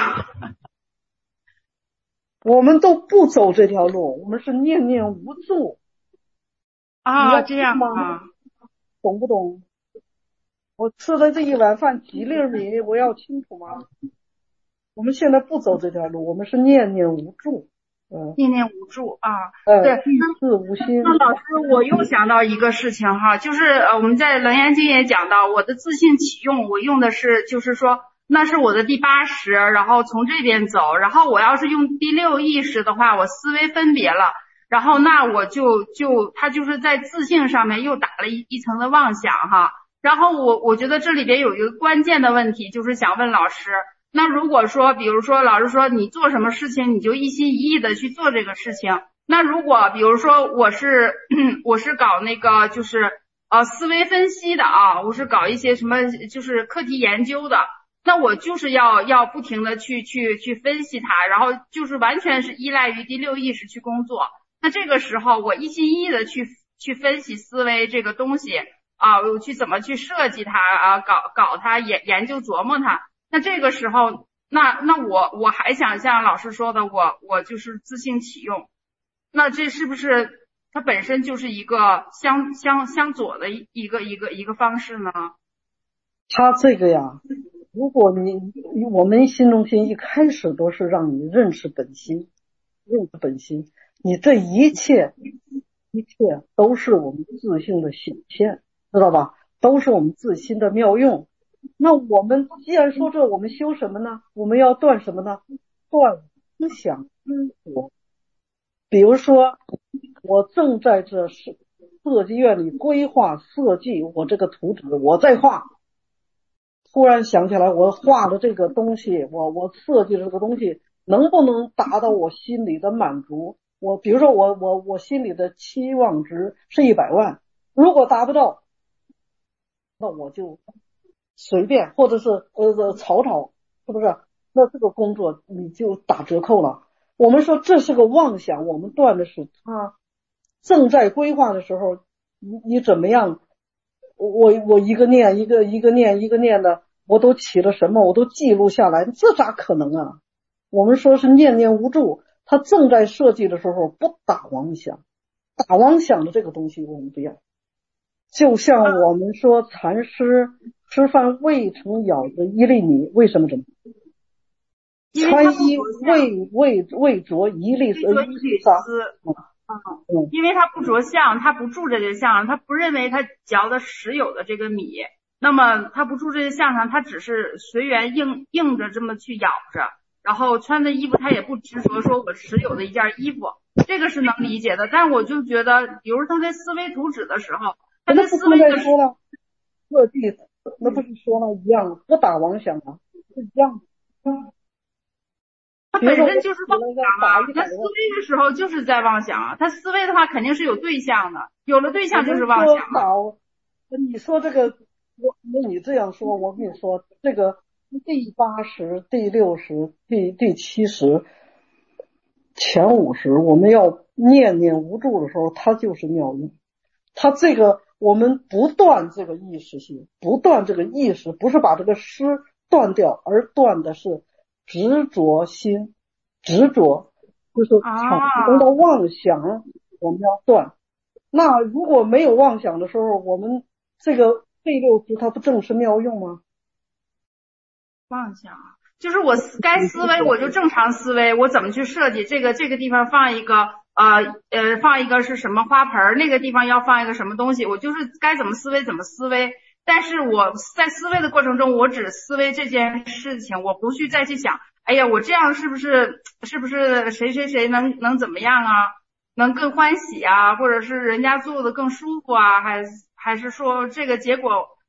我们都不走这条路，我们是念念无助这样啊， 懂不懂？我吃的这一碗饭几粒米，我要清楚吗？我们现在不走这条路，我们是念念无助。 念念无助对， 遇事无心。 那老师，我又想到一个事情哈，就是我们在楞严经也讲到，我的自性起用，我用的是就是说那是我的第80，然后从这边走，然后我要是用第6意识的话，我思维分别了，然后那我他就是在自性上面又打了一层的妄想哈。然后我觉得这里边有一个关键的问题，就是想问老师，那如果说比如说老师说你做什么事情你就一心一意的去做这个事情，那如果比如说我是搞那个就是思维分析的我是搞一些什么就是课题研究的，那我就是要不停的去分析它，然后就是完全是依赖于第6意识去工作。那这个时候我一心一意的去分析思维这个东西我去怎么去设计它搞它研究琢磨它。那这个时候那我还想像老师说的我就是自性起用，那这是不是它本身就是一个相左的一个方式呢？ 他这个呀，如果我们心中心一开始都是让你认识本心，你这一切都是我们自性的显现，知道吧？都是我们自心的妙用。那我们既然说这，我们修什么呢？我们要断什么呢？断思想执着。比如说我正在这设计院里规划设计我这个图纸，我在画，突然想起来我画的这个东西，我设计的这个东西能不能达到我心里的满足？比如说我心里的期望值是100万，如果达不到，那我就随便，或者是草，是不是？那这个工作你就打折扣了。我们说这是个妄想，我们断的是他正在规划的时候，你怎么样？我一个念一个念的，我都起了什么，我都记录下来，这咋可能啊？我们说是念念无助，他正在设计的时候不打妄想，打妄想的这个东西我们不要。就像我们说禅师吃饭未曾咬着1粒米，为什么这么？穿衣未着1粒沙。 因为他不着相，他不住这些相，他不认为他嚼的实有的这个米，那么他不住这些相上，他只是随缘硬着这么去咬着，然后穿的衣服他也不执着说我实有的一件衣服，这个是能理解的。但我就觉得比如他在思维图纸的时候，他在思维的时候各地那不是说了一样，不打妄想啊，是一样的。 他本身就是妄想嘛，他思维的时候就是在妄想，他思维的话肯定是有对象的，有了对象就是妄想。 你说这个，你这样说，我跟你说，这个第80、第60、第70、前50，我们要念念无助的时候，它就是妙用。它这个我们不断这个意识性，不断这个意识，不是把这个识断掉，而断的是执着心，执着就是产生的妄想，我们要断。那如果没有妄想的时候，我们这个第60它不正是妙用吗？ 妄想就是我该思维我就正常思维，我怎么去设计这个地方放一个放一个是什么花盆，那个地方要放一个什么东西，我就是该怎么思维怎么思维。但是我在思维的过程中，我只思维这件事情，我不去再去想，哎呀，我这样是不是谁能怎么样啊，能更欢喜啊，或者是人家做的更舒服啊，还是说这个结果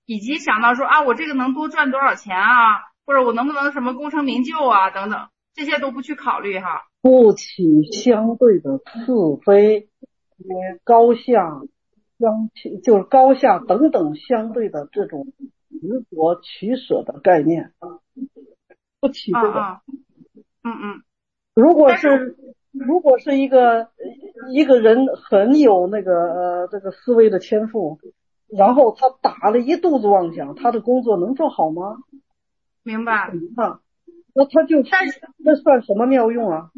以及想到说啊，我这个能多赚多少钱啊，或者我能不能什么功成名就啊等等，这些都不去考虑哈。 不起相对的是非，高下就是高下等等相对的这种执着取舍的概念，不起这个。如果是一个人很有那个这个思维的天赋，然后他打了一肚子妄想，他的工作能做好吗？ 明白。 那他就那算什么妙用啊？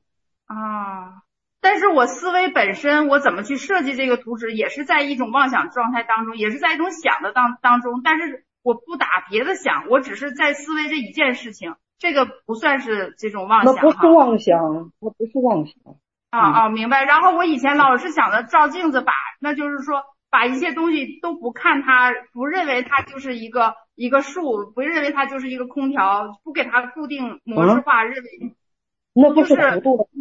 但是我思维本身，我怎么去设计这个图纸，也是在一种妄想状态当中，也是在一种想的当中，但是我不打别的想，我只是在思维这一件事情，这个不算是这种妄想。 那不是妄想，那不是妄想。 明白。然后我以前老是想着照镜子那就是说把一些东西都不看它，不认为它就是一个树，不认为它就是一个空调，不给它固定模式化，认为那不是糊涂的。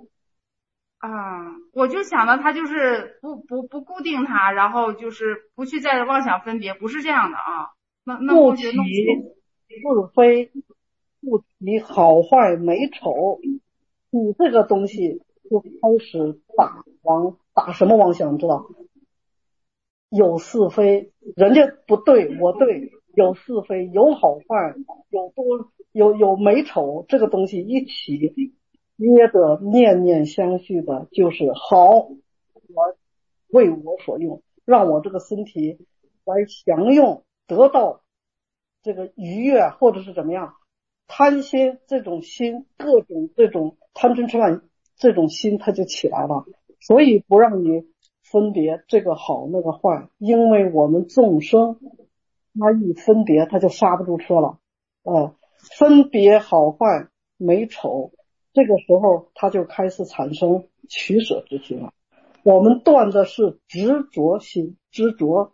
我就想到它就是不固定它，然后就是不去再妄想分别，不是这样的啊。那不起是非，不提好坏美丑，你这个东西就开始打什么妄想，知道？有是非，人家不对我对，有是非，有好坏，有美丑，这个东西一起接着念念相续的，就是好，我为我所用，让我这个身体来享用，得到这个愉悦，或者是怎么样。贪心这种心，各种这种贪嗔痴慢这种心，它就起来了。所以不让你分别这个好那个坏，因为我们众生他一分别他就刹不住车了。分别好坏美丑，这个时候他就开始产生取舍之心了。我们断的是执着心，执着。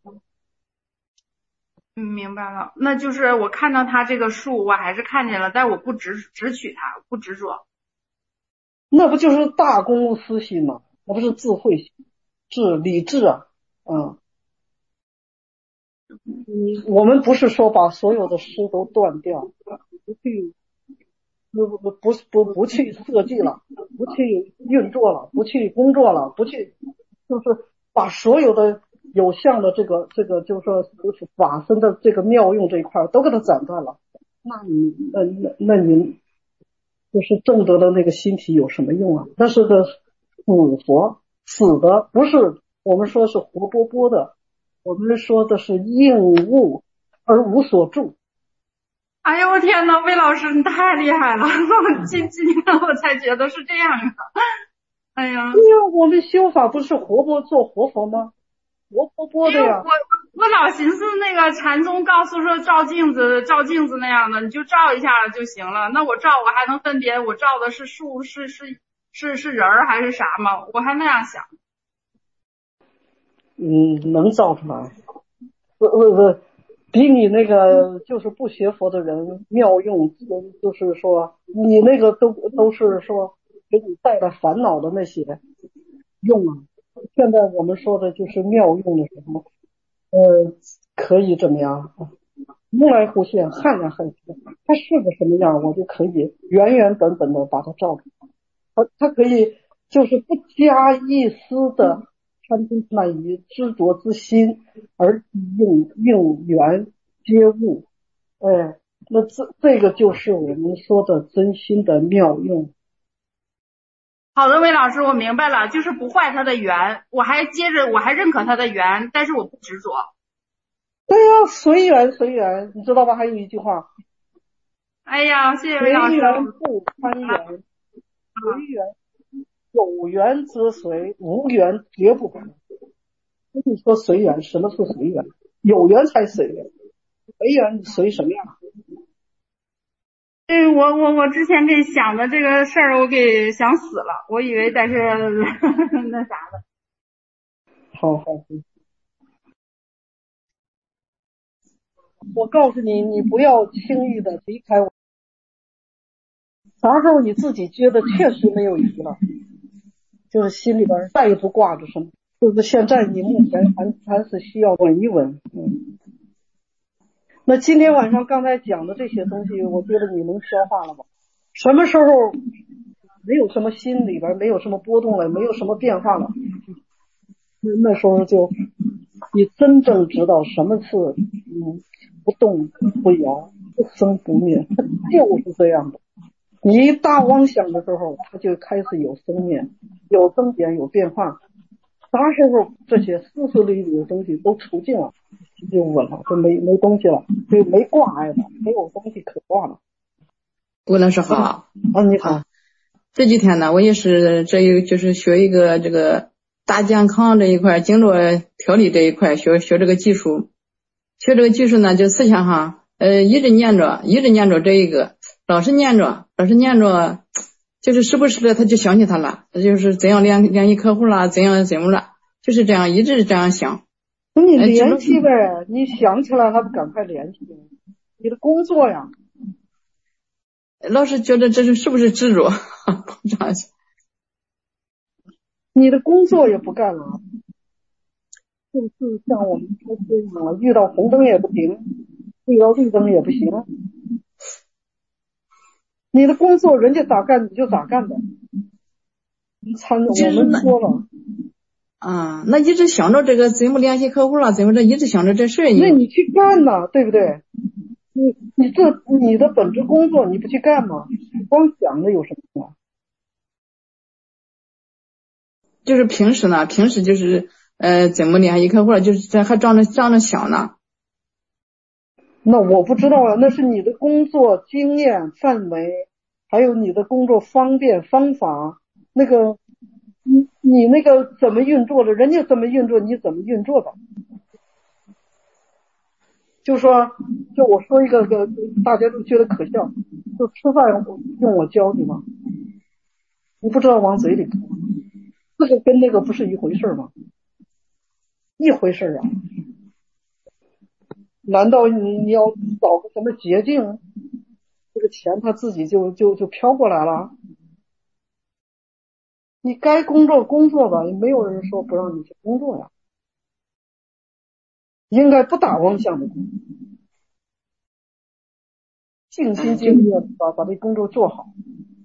明白了。那就是我看到它这个树，我还是看见了，但我不只取它，不执着。 那不就是大公无私心吗？那不是智慧心，理智啊。我们不是说把所有的诗都断掉，不去设计了，不去运作了，不去工作了，不去，就是把所有的有相的这个就是说法身的这个妙用这一块都给它斩断了。那你就是证得的那个心体有什么用啊？那是个死的，不是我们说是活泼泼的，我们说的是应物而无所住。 哎呦我天哪，魏老师你太厉害了，今天我才觉得是这样的。哎呀， 对呀，我们修法不是活泼做活佛吗？活泼泼的呀。 我老寻思那个禅宗告诉说照镜子那样的，你就照一下就行了。那我照我还能分别我照的是树是人还是啥吗？我还那样想。 能照出来。不，比你那个就是不学佛的人妙用，就是说你那个都是说给你带来烦恼的那些用啊。现在我们说的就是妙用的时候，可以怎么样？如来忽现，汉然汉现，它是个什么样，我就可以原原本本的把它照出来。它可以就是不加一丝的贪嗔痴慢疑执着之心，而应缘接物。那这个就是我们说的真心的妙用。 好的，魏老师，我明白了，就是不坏它的缘，我还认可它的缘，但是我不执着。 对呀，随缘，你知道吧？还有一句话。 哎呀，谢谢魏老师。 随缘不攀缘，随缘有缘则随，无缘绝不攀。你说随缘，什么是随缘？有缘才随缘，随缘随什么样？ 我之前这想的这个事儿，我给想死了，我以为但是那啥的。 好，我告诉你，你不要轻易的离开我。啥时候你自己觉得确实没有疑了，就是心里边再也不挂着什么，就是现在你目前还是需要稳一稳。 那今天晚上刚才讲的这些东西，我觉得你能消化了吧？什么时候没有什么心里边没有什么波动了，没有什么变化了，那时候就你真正知道什么是不动不摇，不生不灭，就是这样的。你一大妄想的时候，它就开始有生灭，有增减，有变化。啥时候这些丝丝缕缕的东西都除尽了，就稳了，就没东西了，就没挂碍了，没有东西可挂了。 吴老师好。 你好。 这几天呢，我也是就是学一个这个大健康这一块，经络调理这一块，学这个技术。学这个技术呢，就思想上一直念着这一个，老是念着，就是时不时的他就想起他了，就是怎样联系客户啦，怎么了，就是这样一直这样想。 你联系呗，你想起来还不赶快联系？你的工作呀。 老师觉得这是不是执着？ 你的工作也不干了，就是像我们说这样，遇到红灯也不行，遇到绿灯也不行。你的工作人家咋干你就咋干呗。我们说了。 那一直想着这个怎么联系客户了，怎么着一直想着这事。 那你去干呐，对不对？你的本职工作你不去干吗？光想着有什么用啊？ 就是平时就是怎么联系客户了，就是这还仗着想呢。 那我不知道啊，那是你的工作经验范围，还有你的工作方便方法，那个你那个怎么运作的，人家怎么运作你怎么运作的。就我说一个大家都觉得可笑，就吃饭用我教你吗？你不知道往嘴里吞，这个跟那个不是一回事吗？一回事啊！难道你要找个什么捷径，这个钱他自己就飘过来了？你该工作吧，没有人说不让你去工作呀。应该不打妄想的工作，尽心尽力把这工作做好。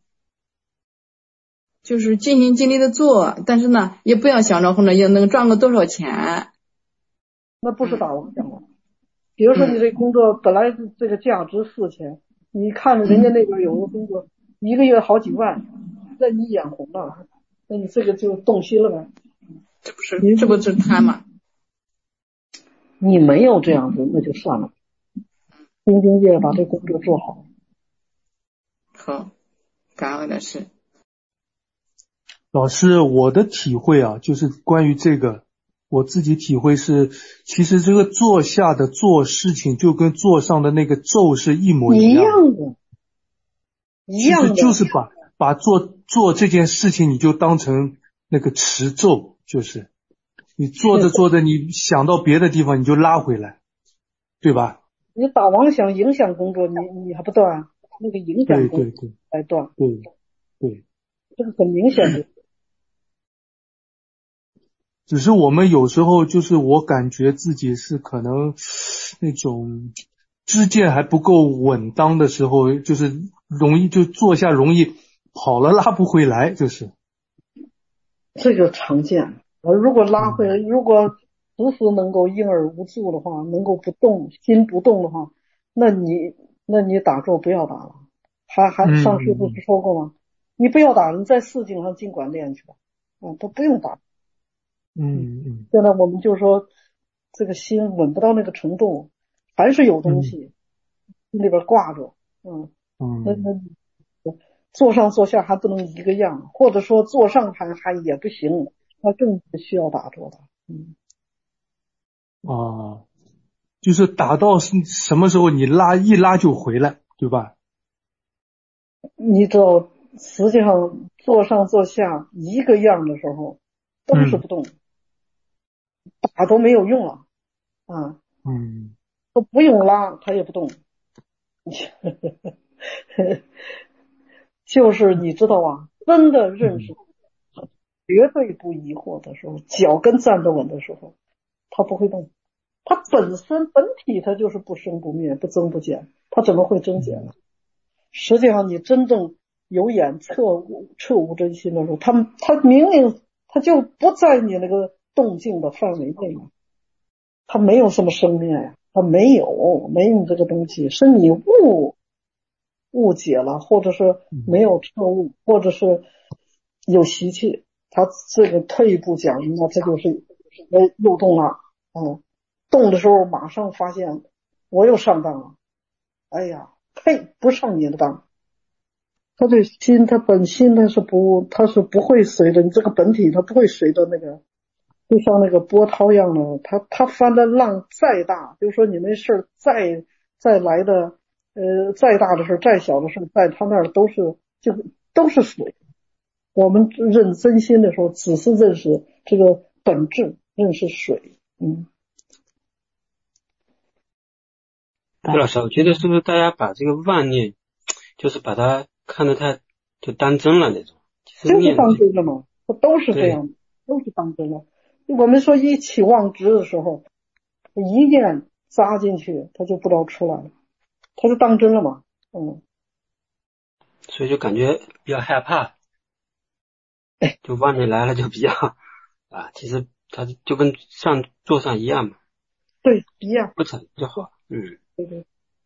就是尽心尽力的做，但是呢，也不要想着或者也能赚个多少钱。 那不是打妄想了。比如说你这工作本来这个价值4000，你看着人家那边有个工作一个月好几万，那你眼红了，那你这个就动心了呗。 这不是贪吗？ 你没有这样子，那就算了。兢兢业业把这工作做好。 好，感恩的是。 老师，我的体会啊，就是关于这个，我自己体会是，其实这个坐下的做事情就跟坐上的那个咒是一模一样的。其实就是把做这件事情你就当成那个持咒，就是你做着你想到别的地方你就拉回来，对吧？ 你打妄想影响工作，你还不断，那个影响工作来断。 对， 这个很明显的。 只是我们有时候就是我感觉自己是可能那种知见还不够稳当的时候，就是容易就坐下容易跑了拉不回来，就是这个常见。如果拉回来，如果时时能够应而无助的话，能够不动心不动的话，那你打坐不要打了。还上次不是说过吗？你不要打，你在市井上尽管练去吧，都不用打。现在我们就说这个心稳不到那个程度，还是有东西心里边挂着。那坐上坐下还不能一个样，或者说坐上还也不行，那更需要打坐的。 就是打到什么时候你一拉就回来，对吧？ 你知道，实际上坐上坐下一个样的时候都是不动，打都没有用了都不用拉他也不动。就是你知道啊，真的认识绝对不疑惑的时候，脚跟站得稳的时候，他不会动， 它本体它就是不生不灭，不增不减，它怎么会增减呢？实际上你真正有眼彻悟真心的时候，它明明它就不在你那个动静的范围内嘛，它没有什么生灭呀，它没有这个东西，是你误解了，或者是没有彻悟，或者是有习气。他这个退一步讲，那这就是又动了，动的时候马上发现我又上当了，哎呀，呸，不上你的当。他这心，他本心他是不会随着你这个本体，他不会随着那个，就像那个波涛一样的，他翻的浪再大，就是说你那事儿再来的再大的事，再小的事，在他那儿都是水。我们认真心的时候，只是认识这个本质，认识水。 对老师，我觉得是不是大家把这个妄念，就是把它看得太就当真了那种， 就是当真了嘛，都是这样，都是当真了。我们说一起妄执的时候，一念扎进去，他就不知道出来了，他就当真了嘛。 所以就感觉比较害怕。就外面来了就比较其实它就跟座上一样嘛。 对，一样。 不成就好。 对。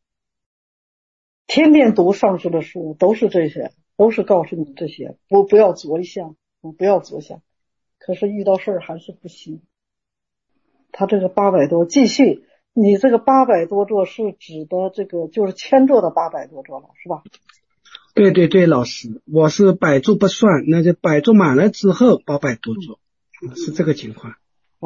天天读上师的书都是这些，都是告诉你这些，不要着相，不要着相。可是遇到事儿还是不行。他这个800多，继续，你这个800多座是指的这个就是千座的800多座了，是吧？ 对，老师，我是100座不算，那就100座满了之后800多座，是这个情况。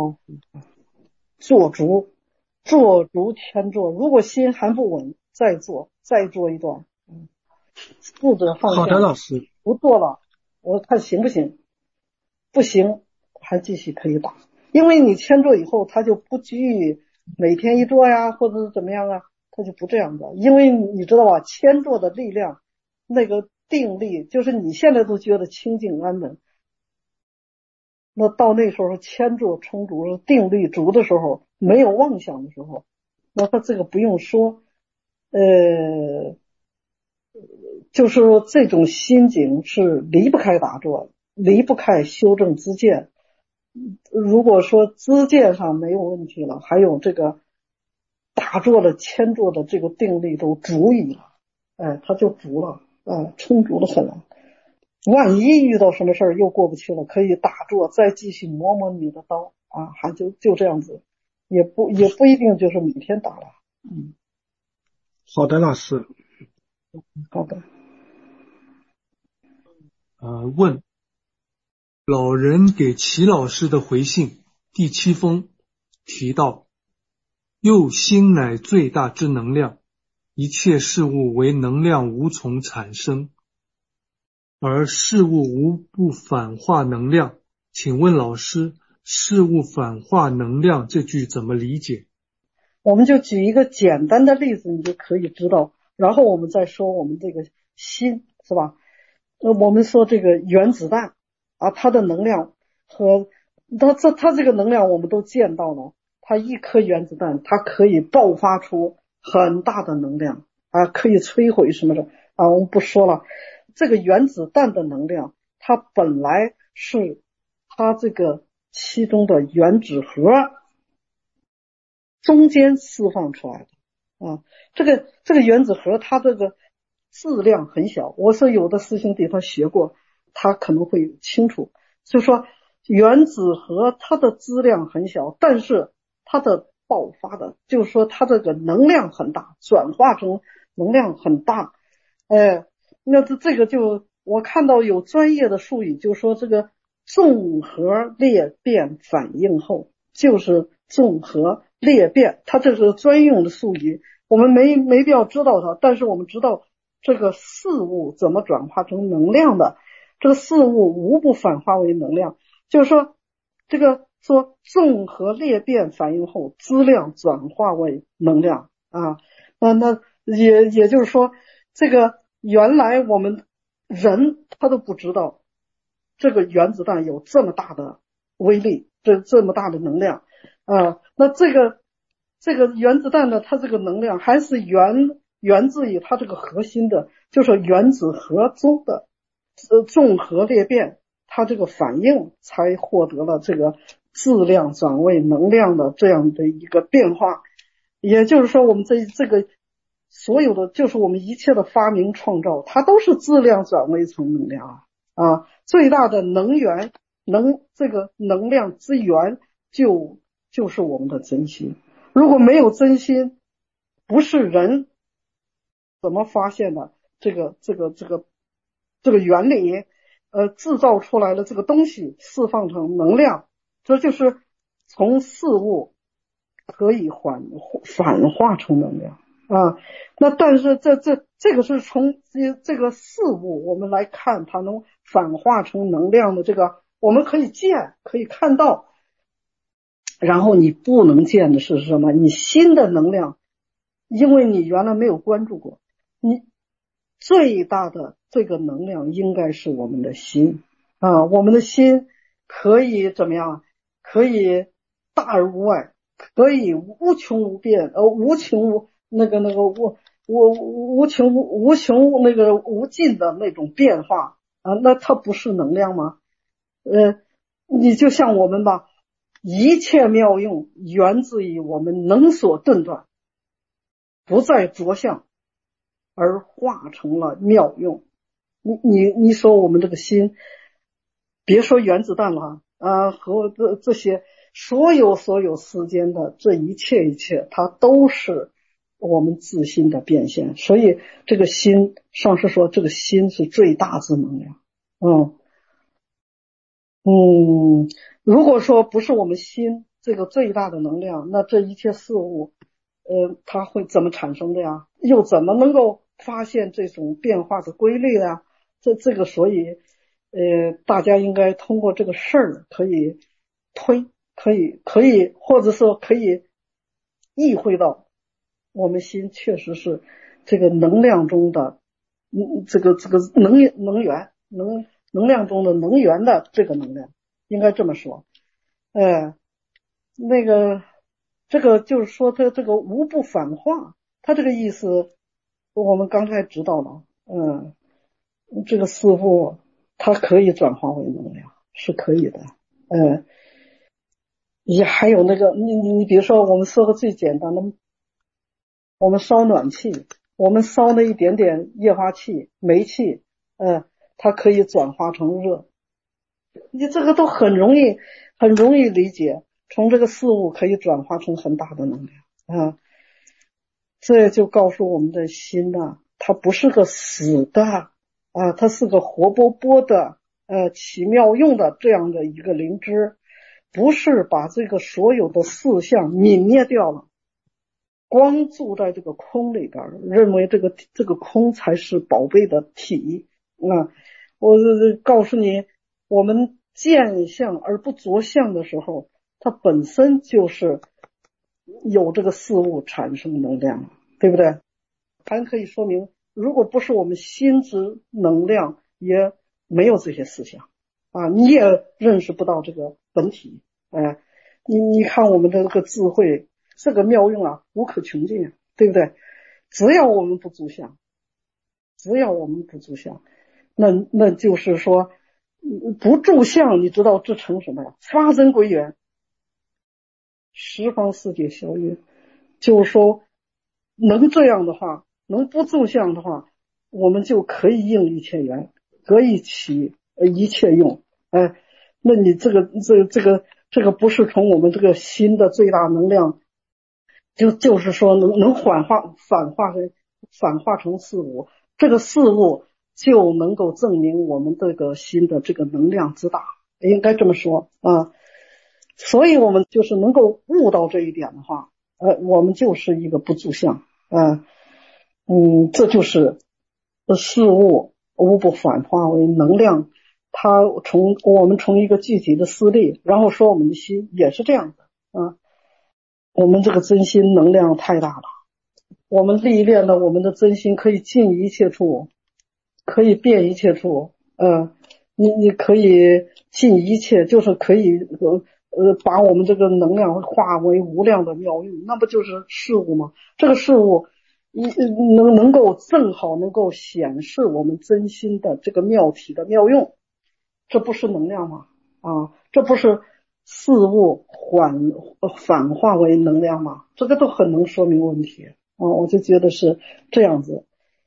做足千座，如果心还不稳，再做一段，不得放下。 好的，老师。 不做了，我看行不行？不行，还继续可以打，因为你千座以后，他就不拘每天一座呀，或者是怎么样啊，他就不这样的，因为你知道吧，千座的力量。那个定力就是你现在都觉得清净安稳，那到那时候千座充足，定力足的时候，没有妄想的时候，那他这个不用说，就是说这种心境是离不开打坐，离不开修正知见。如果说知见上没有问题了，还有这个打坐的千座的这个定力都足矣了，他就足了。充足的很了。万一遇到什么事儿又过不去了，可以打坐再继续磨你的刀还就这样子，也不一定就是每天打了。 好的，老师。 好的。 问老人给齐老师的回信第7封提到，又心乃最大之能量，一切事物为能量无从产生，而事物无不反化能量。请问老师，事物反化能量这句怎么理解？ 我们就举一个简单的例子，你就可以知道，然后我们再说我们这个心，是吧？我们说这个原子弹它的能量和它这个能量我们都见到了，它一颗原子弹它可以爆发出很大的能量可以摧毁什么的我们不说了。这个原子弹的能量，它本来是它这个其中的原子核中间释放出来的这个原子核它这个质量很小，我说有的师兄弟他学过，他可能会清楚，就说原子核它的质量很小，但是它的爆发的，就是说它这个能量很大，转化成能量很大。那这个就我看到有专业的术语，就说这个综合裂变反应后，就是综合裂变，它这是专用的术语，我们没必要知道它，但是我们知道这个事物怎么转化成能量的，这个事物无不反化为能量，就是说这个说综合裂变反应后质量转化为能量那也就是说，这个原来我们人他都不知道这个原子弹有这么大的威力，这么大的能量那这个这个原子弹呢，它这个能量还是源自于它这个核心的，就是原子核中的重核裂变，它这个反应才获得了这个质量转为能量的这样的一个变化。也就是说，我们这个所有的，就是我们一切的发明创造，它都是质量转为成能量啊。最大的能源这个能量之源就是我们的真心。如果没有真心，不是人怎么发现的这个原理，制造出来的这个东西释放成能量，这就是从事物可以反化成能量啊。那但是这个是从这个事物我们来看，它能反化成能量的这个，我们可以见，可以看到。然后你不能见的是什么？你心的能量，因为你原来没有关注过，你最大的这个能量应该是我们的心啊。我们的心可以怎么样？可以大而无外，可以无穷无边，无穷无尽的那种变化啊。那它不是能量吗？你就像我们吧，一切妙用源自于我们能所顿断，不再着相，而化成了妙用。你说我们这个心，别说原子弹了啊，和这些所有世间的这一切，它都是我们自心的变现。所以这个心，上师说这个心是最大之能量。如果说不是我们心这个最大的能量，那这一切事物它会怎么产生的呀？又怎么能够发现这种变化的规律呀？这个所以大家应该通过这个事儿可以或者说可以意会到，我们心确实是这个能量中的这个能量中的能源的这个能量，应该这么说。这个就是说它这个无不反化，它这个意思我们刚才知道了。这个事物它可以转化为能量，是可以的。也还有那个你比如说我们说个最简单的，我们烧暖气，我们烧那一点点液化气、煤气，它可以转化成热。你这个都很容易理解，从这个事物可以转化成很大的能量啊。这就告诉我们的心呐，它不是个死的啊，它是个活泼泼的起妙用的这样的一个灵芝，不是把这个所有的事项泯灭掉了，光住在这个空里边，认为这个空才是宝贝的体啊。我告诉你，我们见相而不着相的时候，它本身就是有这个事物产生能量，对不对？还可以说明，如果不是我们心之能量，也没有这些思想啊，你也认识不到这个本体。你看我们的这个智慧，这个妙用啊，无可穷尽，对不对？只要我们不住相，那就是说不住相，你知道这成什么呀？发真归元，十方世界消业。就是说能这样的话，能不住相的话，我们就可以应一切缘，可以起一切用。那你这个不是从我们这个心的最大能量，就是说能反化成事物，这个事物就能够证明我们这个心的这个能量之大，应该这么说啊。所以我们就是能够悟到这一点的话，我们就是一个不住相这就是事物无不反化为能量。我们从一个具体的事例，然后说我们的心也是这样的啊。我们这个真心能量太大了，我们历练了我们的真心，可以进一切处，可以变一切处。你可以进一切，就是可以把我们这个能量化为无量的妙用，那不就是事物吗？这个事物能够正好能够显示我们真心的这个妙体的妙用，这不是能量吗？啊，这不是事物反化为能量吗？这个都很能说明问题啊，我就觉得是这样子。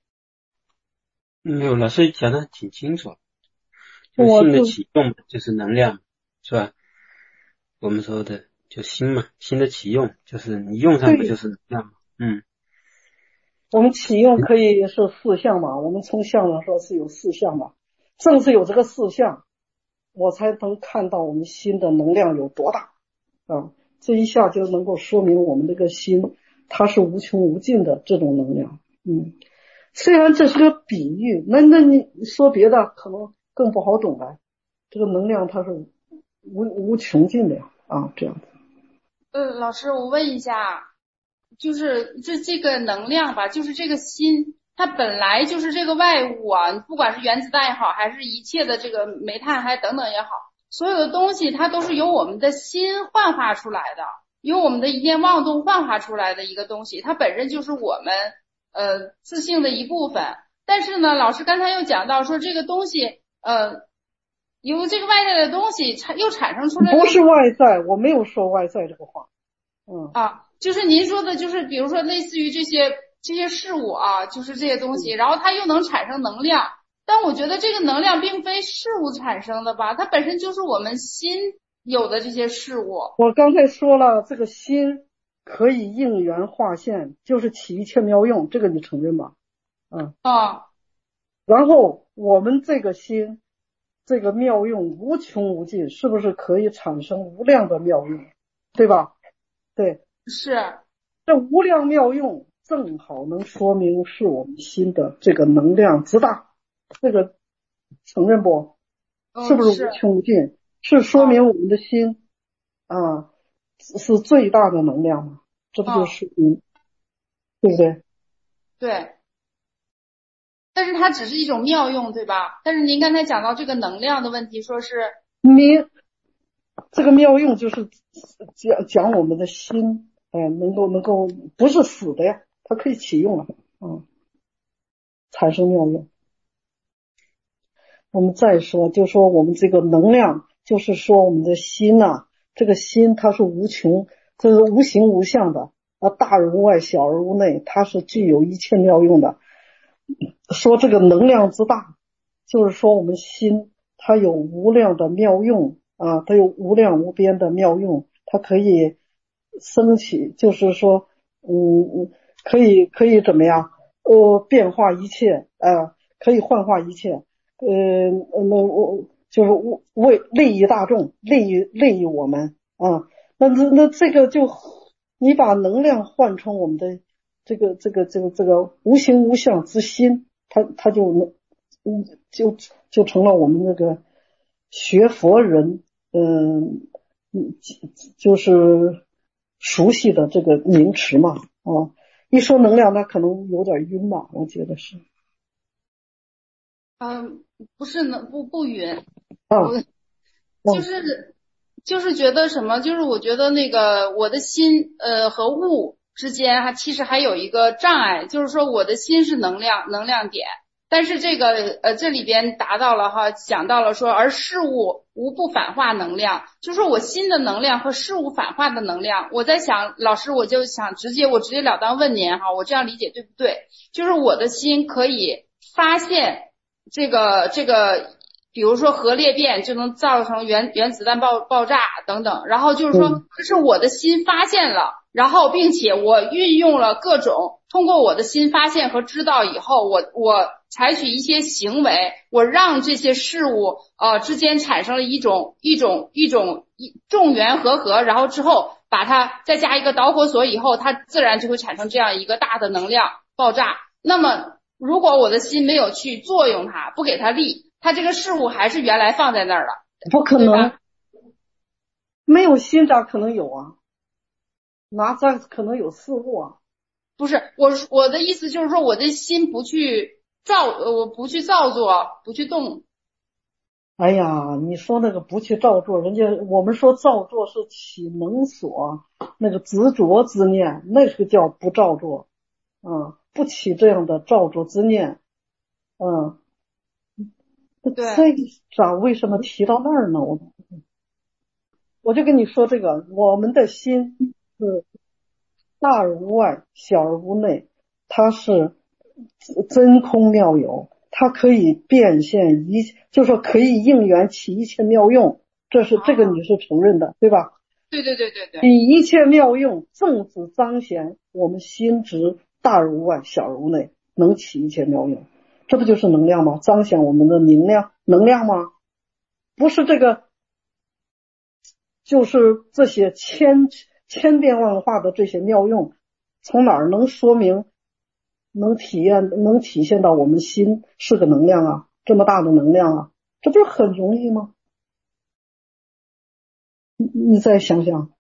没有，老师讲的挺清楚，就心的启用就是能量，是吧？我们说的就心嘛，心的启用就是你用上不就是能量吗？ 我们启用可以是4项嘛，我们从相上说是有4项嘛，正是有这个4项，我才能看到我们心的能量有多大啊！这一下就能够说明我们这个心它是无穷无尽的这种能量。虽然这是个比喻，那你说别的可能更不好懂了。这个能量它是无穷尽的啊，这样子。 老师，我问一下，就是这个能量吧，就是这个心，它本来就是这个外物啊，不管是原子弹也好，还是一切的这个煤炭还等等也好，所有的东西它都是由我们的心幻化出来的，由我们的一念妄动幻化出来的一个东西，它本身就是我们自性的一部分。但是呢，老师刚才又讲到说这个东西由这个外在的东西又产生出来的， 不是外在，我没有说外在这个话。 就是您说的，就是比如说类似于这些事物啊，就是这些东西，然后它又能产生能量，但我觉得这个能量并非事物产生的吧，它本身就是我们心有的这些事物。 我刚才说了，这个心可以应缘化现，就是起一切妙用，这个你承认吧？然后我们这个心这个妙用无穷无尽，是不是可以产生无量的妙用，对吧？对， 是。 这无量妙用正好能说明是我们心的这个能量之大，这个承认不？是不是无穷无尽？是说明我们的心是最大的能量吗？这不就是对不对？ 对。但是它只是一种妙用，对吧？但是您刚才讲到这个能量的问题，说是这个妙用就是讲我们的心，能够不是死的呀，它可以启用了，产生妙用。我们再说，就说我们这个能量，就是说我们的心呐，这个心它是无穷，这是无形无相的，大而无外，小而无内，它是具有一切妙用的。说这个能量之大，就是说我们心它有无量的妙用它有无量无边的妙用，它可以升起，就是说可以怎么样变化一切可以幻化一切就是为利益大众，利益我们那这个就你把能量换成我们的这个无形无相之心，它就成了我们那个学佛人就是熟悉的这个名词嘛一说能量那可能有点晕吧，我觉得是不是不晕就是觉得什么，就是我觉得那个我的心和物之间其实还有一个障碍，就是说我的心是能量点，但是这个这里边达到了讲到了说而事物无不反化能量，就是说我心的能量和事物反化的能量。我在想老师，我就想直截了当问您我这样理解对不对？就是我的心可以发现这个比如说核裂变就能造成原子弹爆炸等等，然后就是说这是我的心发现了，然后并且我运用了各种通过我的心发现和知道以后，我采取一些行为，我让这些事物之间产生了一种众缘和，然后之后把它再加一个导火索以后，它自然就会产生这样一个大的能量爆炸。那么如果我的心没有去作用它，不给它力，它这个事物还是原来放在那儿了。 不可能，没有心咋可能有咋可能有事物不是，我的意思就是说，我的心不去造作，不去动。 哎呀，你说那个不去造作，人家我们说造作是起能所，那个执着之念，那个叫不造作，不起这样的造作之念， 对， 这个为什么提到那儿呢？我就跟你说这个，我们的心是大而无外，小而无内，它是真空妙有，它可以变现就说可以应缘起一切妙用，这个你是承认的，对吧？ 对对对对对。 以一切妙用正是彰显我们心执大而无外，小而无内，能起一切妙用，这不就是能量吗？彰显我们的能量吗？不是这个，就是这些千变万化的这些妙用，从哪儿能说明能体现到我们心是个能量啊，这么大的能量啊，这不是很容易吗？你再想想，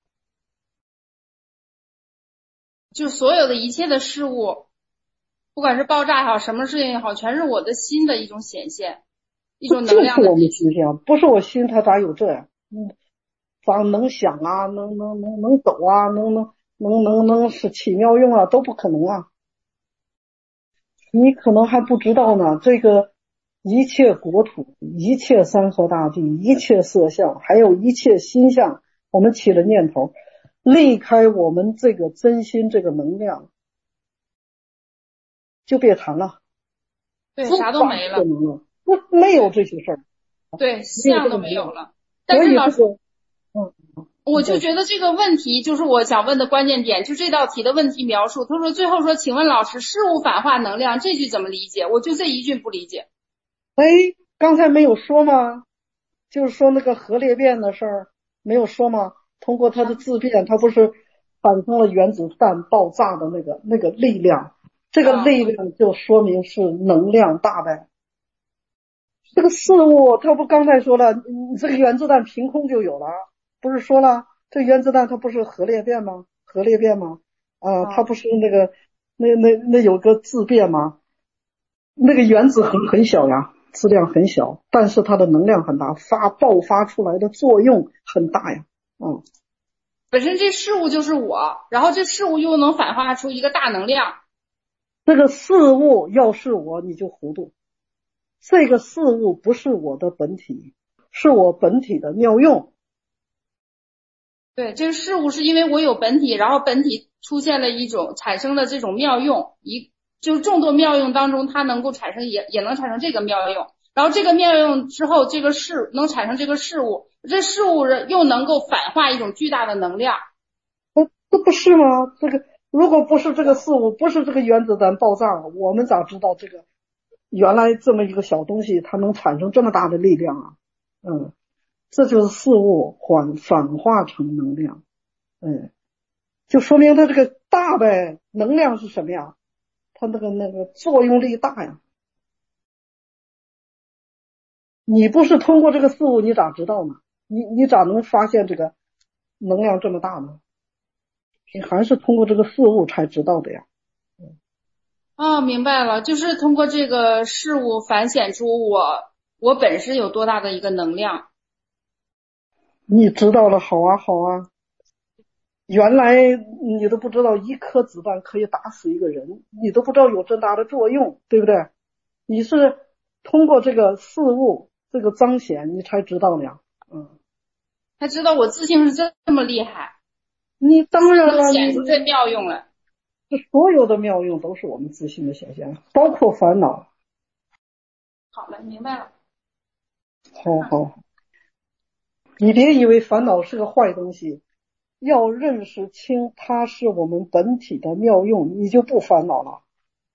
就所有的一切的事物，不管是爆炸也好，什么事情也好，全是我的心的一种显现，一种能量的。 就是我们心想，不是我心它咋有这样？咋能想啊，能走啊，能是起妙用啊，都不可能啊。你可能还不知道呢，这个一切国土，一切山河大地，一切色相，还有一切心相，我们起了念头，离开我们这个真心这个能量，就别谈了。 对，啥都没了。 没有这些事儿。 对，相都没有了。但是老师，我就觉得这个问题就是我想问的关键点，就这道题的问题描述。他说最后说，请问老师，事物反化能量这句怎么理解？我就这一句不理解。 刚才没有说吗？就是说那个核裂变的事儿没有说吗？通过它的自变，它不是产生了原子弹爆炸的那个力量，这个力量就说明是能量大呗。这个事物，他不刚才说了，你这个原子弹凭空就有了，不是说了，这原子弹它不是核裂变吗？它不是那有个自变吗？那个原子核很小呀，质量很小，但是它的能量很大，爆发出来的作用很大呀。 本身这事物就是我，然后这事物又能反化出一个大能量。 这个事物要是我，你就糊涂。这个事物不是我的本体，是我本体的妙用。 对，这个事物是因为我有本体，然后本体出现了产生了这种妙用，就是众多妙用当中，它能够产生也能产生这个妙用，然后这个妙用之后，这个能产生这个事物，这事物又能够反化一种巨大的能量。 这不是吗？这个如果不是这个事物，不是这个原子弹爆炸，我们咋知道这个原来这么一个小东西它能产生这么大的力量啊？这就是事物反化成能量，就说明它这个大呗。能量是什么呀？它那个作用力大呀。你不是通过这个事物，你咋知道呢？你咋能发现这个能量这么大呢？你还是通过这个事物才知道的呀。 明白了，就是通过这个事物反显出我本身有多大的一个能量。 你知道了，好啊。原来你都不知道一颗子弹可以打死一个人，你都不知道有这大的作用，对不对？你是通过这个事物这个彰显，你才知道的呀。 才知道我自性是这么厉害。 你当然了， 显出这妙用了。 这所有的妙用都是我们自性的显现，包括烦恼。 好了，明白了。 好，你别以为烦恼是个坏东西，要认识清它是我们本体的妙用，你就不烦恼了。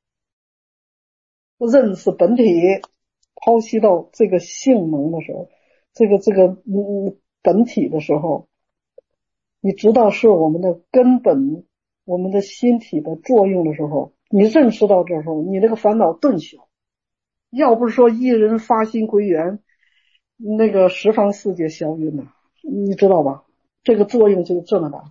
认识本体，剖析到这个性能的时候，这个本体的时候，你知道是我们的根本，我们的心体的作用的时候，你认识到这时候，你那个烦恼顿消。要不是说一人发心归元，那个十方世界消云呐，你知道吧？这个作用就这么大。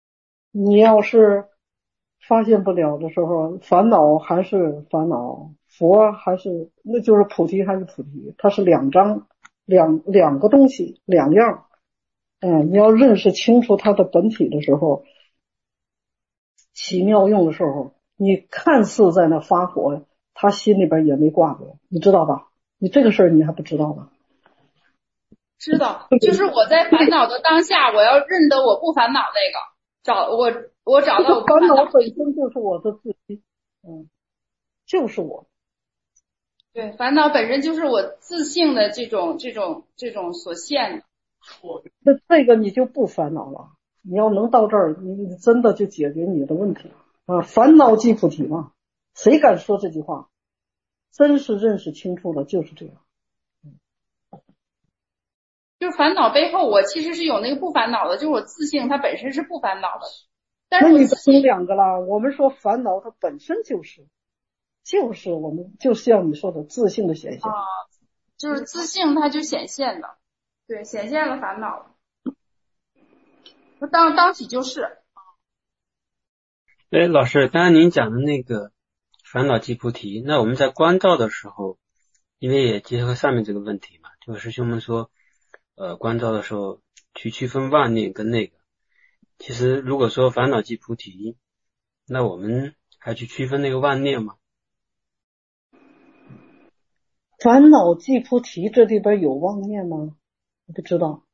你要是发现不了的时候，烦恼还是烦恼， 佛还是那就是菩提还是菩提，它是两个东西，两样。你要认识清楚它的本体的时候，起妙用的时候，你看似在那发火，他心里边也没挂着，你知道吧？你这个事儿你还不知道吧？ 知道，就是我在烦恼的当下，我要认得我不烦恼那个，我找到我不烦恼本身就是我的自心，就是我。 对，烦恼本身就是我自性的这种所现的。 那这个你就不烦恼了，你要能到这儿，你真的就解决你的问题啊！烦恼即菩提嘛，谁敢说这句话？真是认识清楚了，就是这样。 就是烦恼背后，我其实是有那个不烦恼的，就是我自性它本身是不烦恼的。但是那你分两个了，我们说烦恼它本身就是我们就像你说的自性的显现就是自性它就显现的，对，显现了烦恼。当体就是。 老师，刚才您讲的那个烦恼即菩提，那我们在观照的时候，因为也结合上面这个问题嘛，就师兄们说，观照的时候去区分妄念跟那个，其实如果说烦恼即菩提，那我们还去区分那个妄念吗？ 烦恼即菩提这里边有妄念吗？我不知道，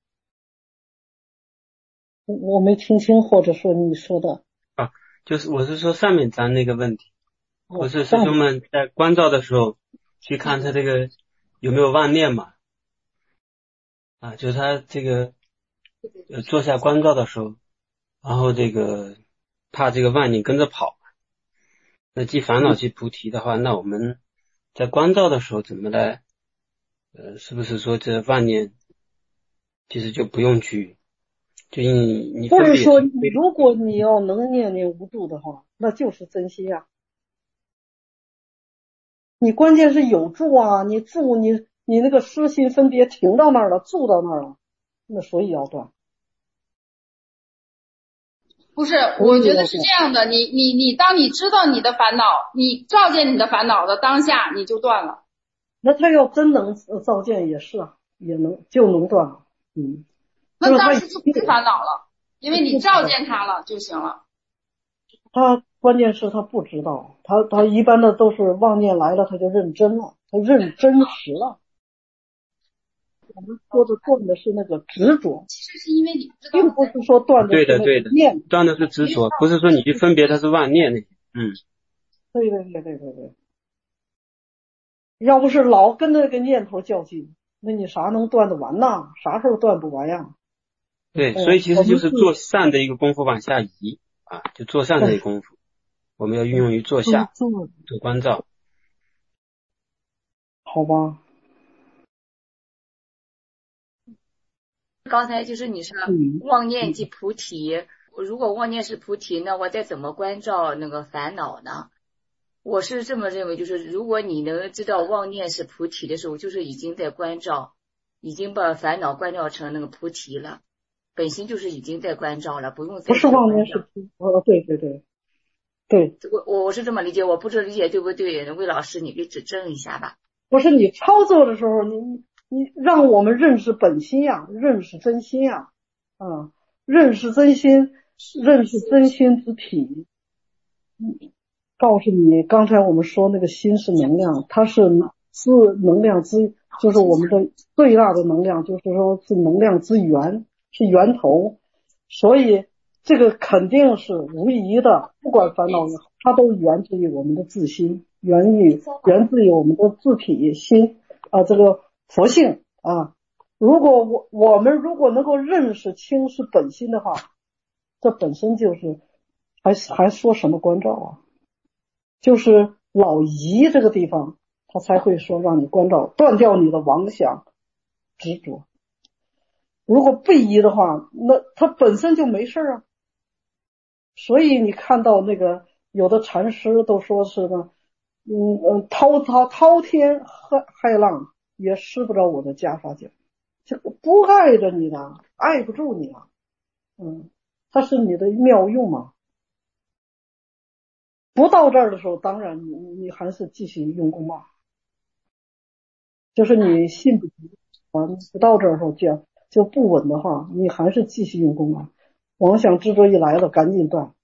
我没听清，或者说你说的就是我是说上面咱那个问题，不是师兄们在观照的时候去看他这个有没有妄念嘛？就是他这个坐下观照的时候，然后这个怕这个妄念跟着跑，那既烦恼即菩提的话，那我们在观照的时候怎么来是不是说这妄念其实就不用去，就你或者说如果你要能念念无住的话，那就是真心啊。你关键是有住啊，你住你那个失心分别停到那儿了，住到那儿了，那所以要断。 不是，我觉得是这样的，你当你知道你的烦恼，你照见你的烦恼的当下，你就断了。 那他要真能照见也是啊，也就能断了。 那当时就不是烦恼了，因为你照见它了就行了。 他关键是他不知道，他一般的都是妄念来了他就认真了，他认真实了。我们说的断的是那个执着， 其实是因为你知道， 并不是说断的是那个念， 断的是执着，不是说你去分别它是妄念那些。 对。要不是老跟那个念头较劲，那你啥能断得完呐？啥时候断不完呀？ 对，所以其实就是做善的一个功夫往下移就做善的一个功夫，我们要运用于做下做观照， 好吧？ 刚才就是你说妄念即菩提，如果妄念是菩提呢，我再怎么关照那个烦恼呢？我是这么认为，就是如果你能知道妄念是菩提的时候，就是已经在关照，已经把烦恼关照成那个菩提了，本身就是已经在关照了，不用再不是妄念是对， 我是这么理解，我不知道理解对不对，魏老师你给指正一下吧。 不是你操作的时候，你让我们认识本心呀，认识真心呀，认识真心，认识真心之体。告诉你，刚才我们说那个心是能量，它是能量之，就是我们的最大的能量，就是说是能量之源，是源头。所以这个肯定是无疑的，不管烦恼也好，它都源自于我们的自心，源自于我们的自体心这个佛性如果我们如果能够认识清是本心的话，这本身就是还说什么关照啊？就是老疑这个地方，他才会说让你关照，断掉你的妄想执着。如果不疑的话，那他本身就没事啊。所以你看到那个有的禅师都说是呢，滔天骇浪也施不着我的袈裟脚，这个不碍着你的，碍不住你啊。它是你的妙用嘛。 不到这儿的时候，当然你还是继续用功吧。就是你信不不到这儿的时候就不稳的话，你还是继续用功啊。妄想执着一来了，赶紧断。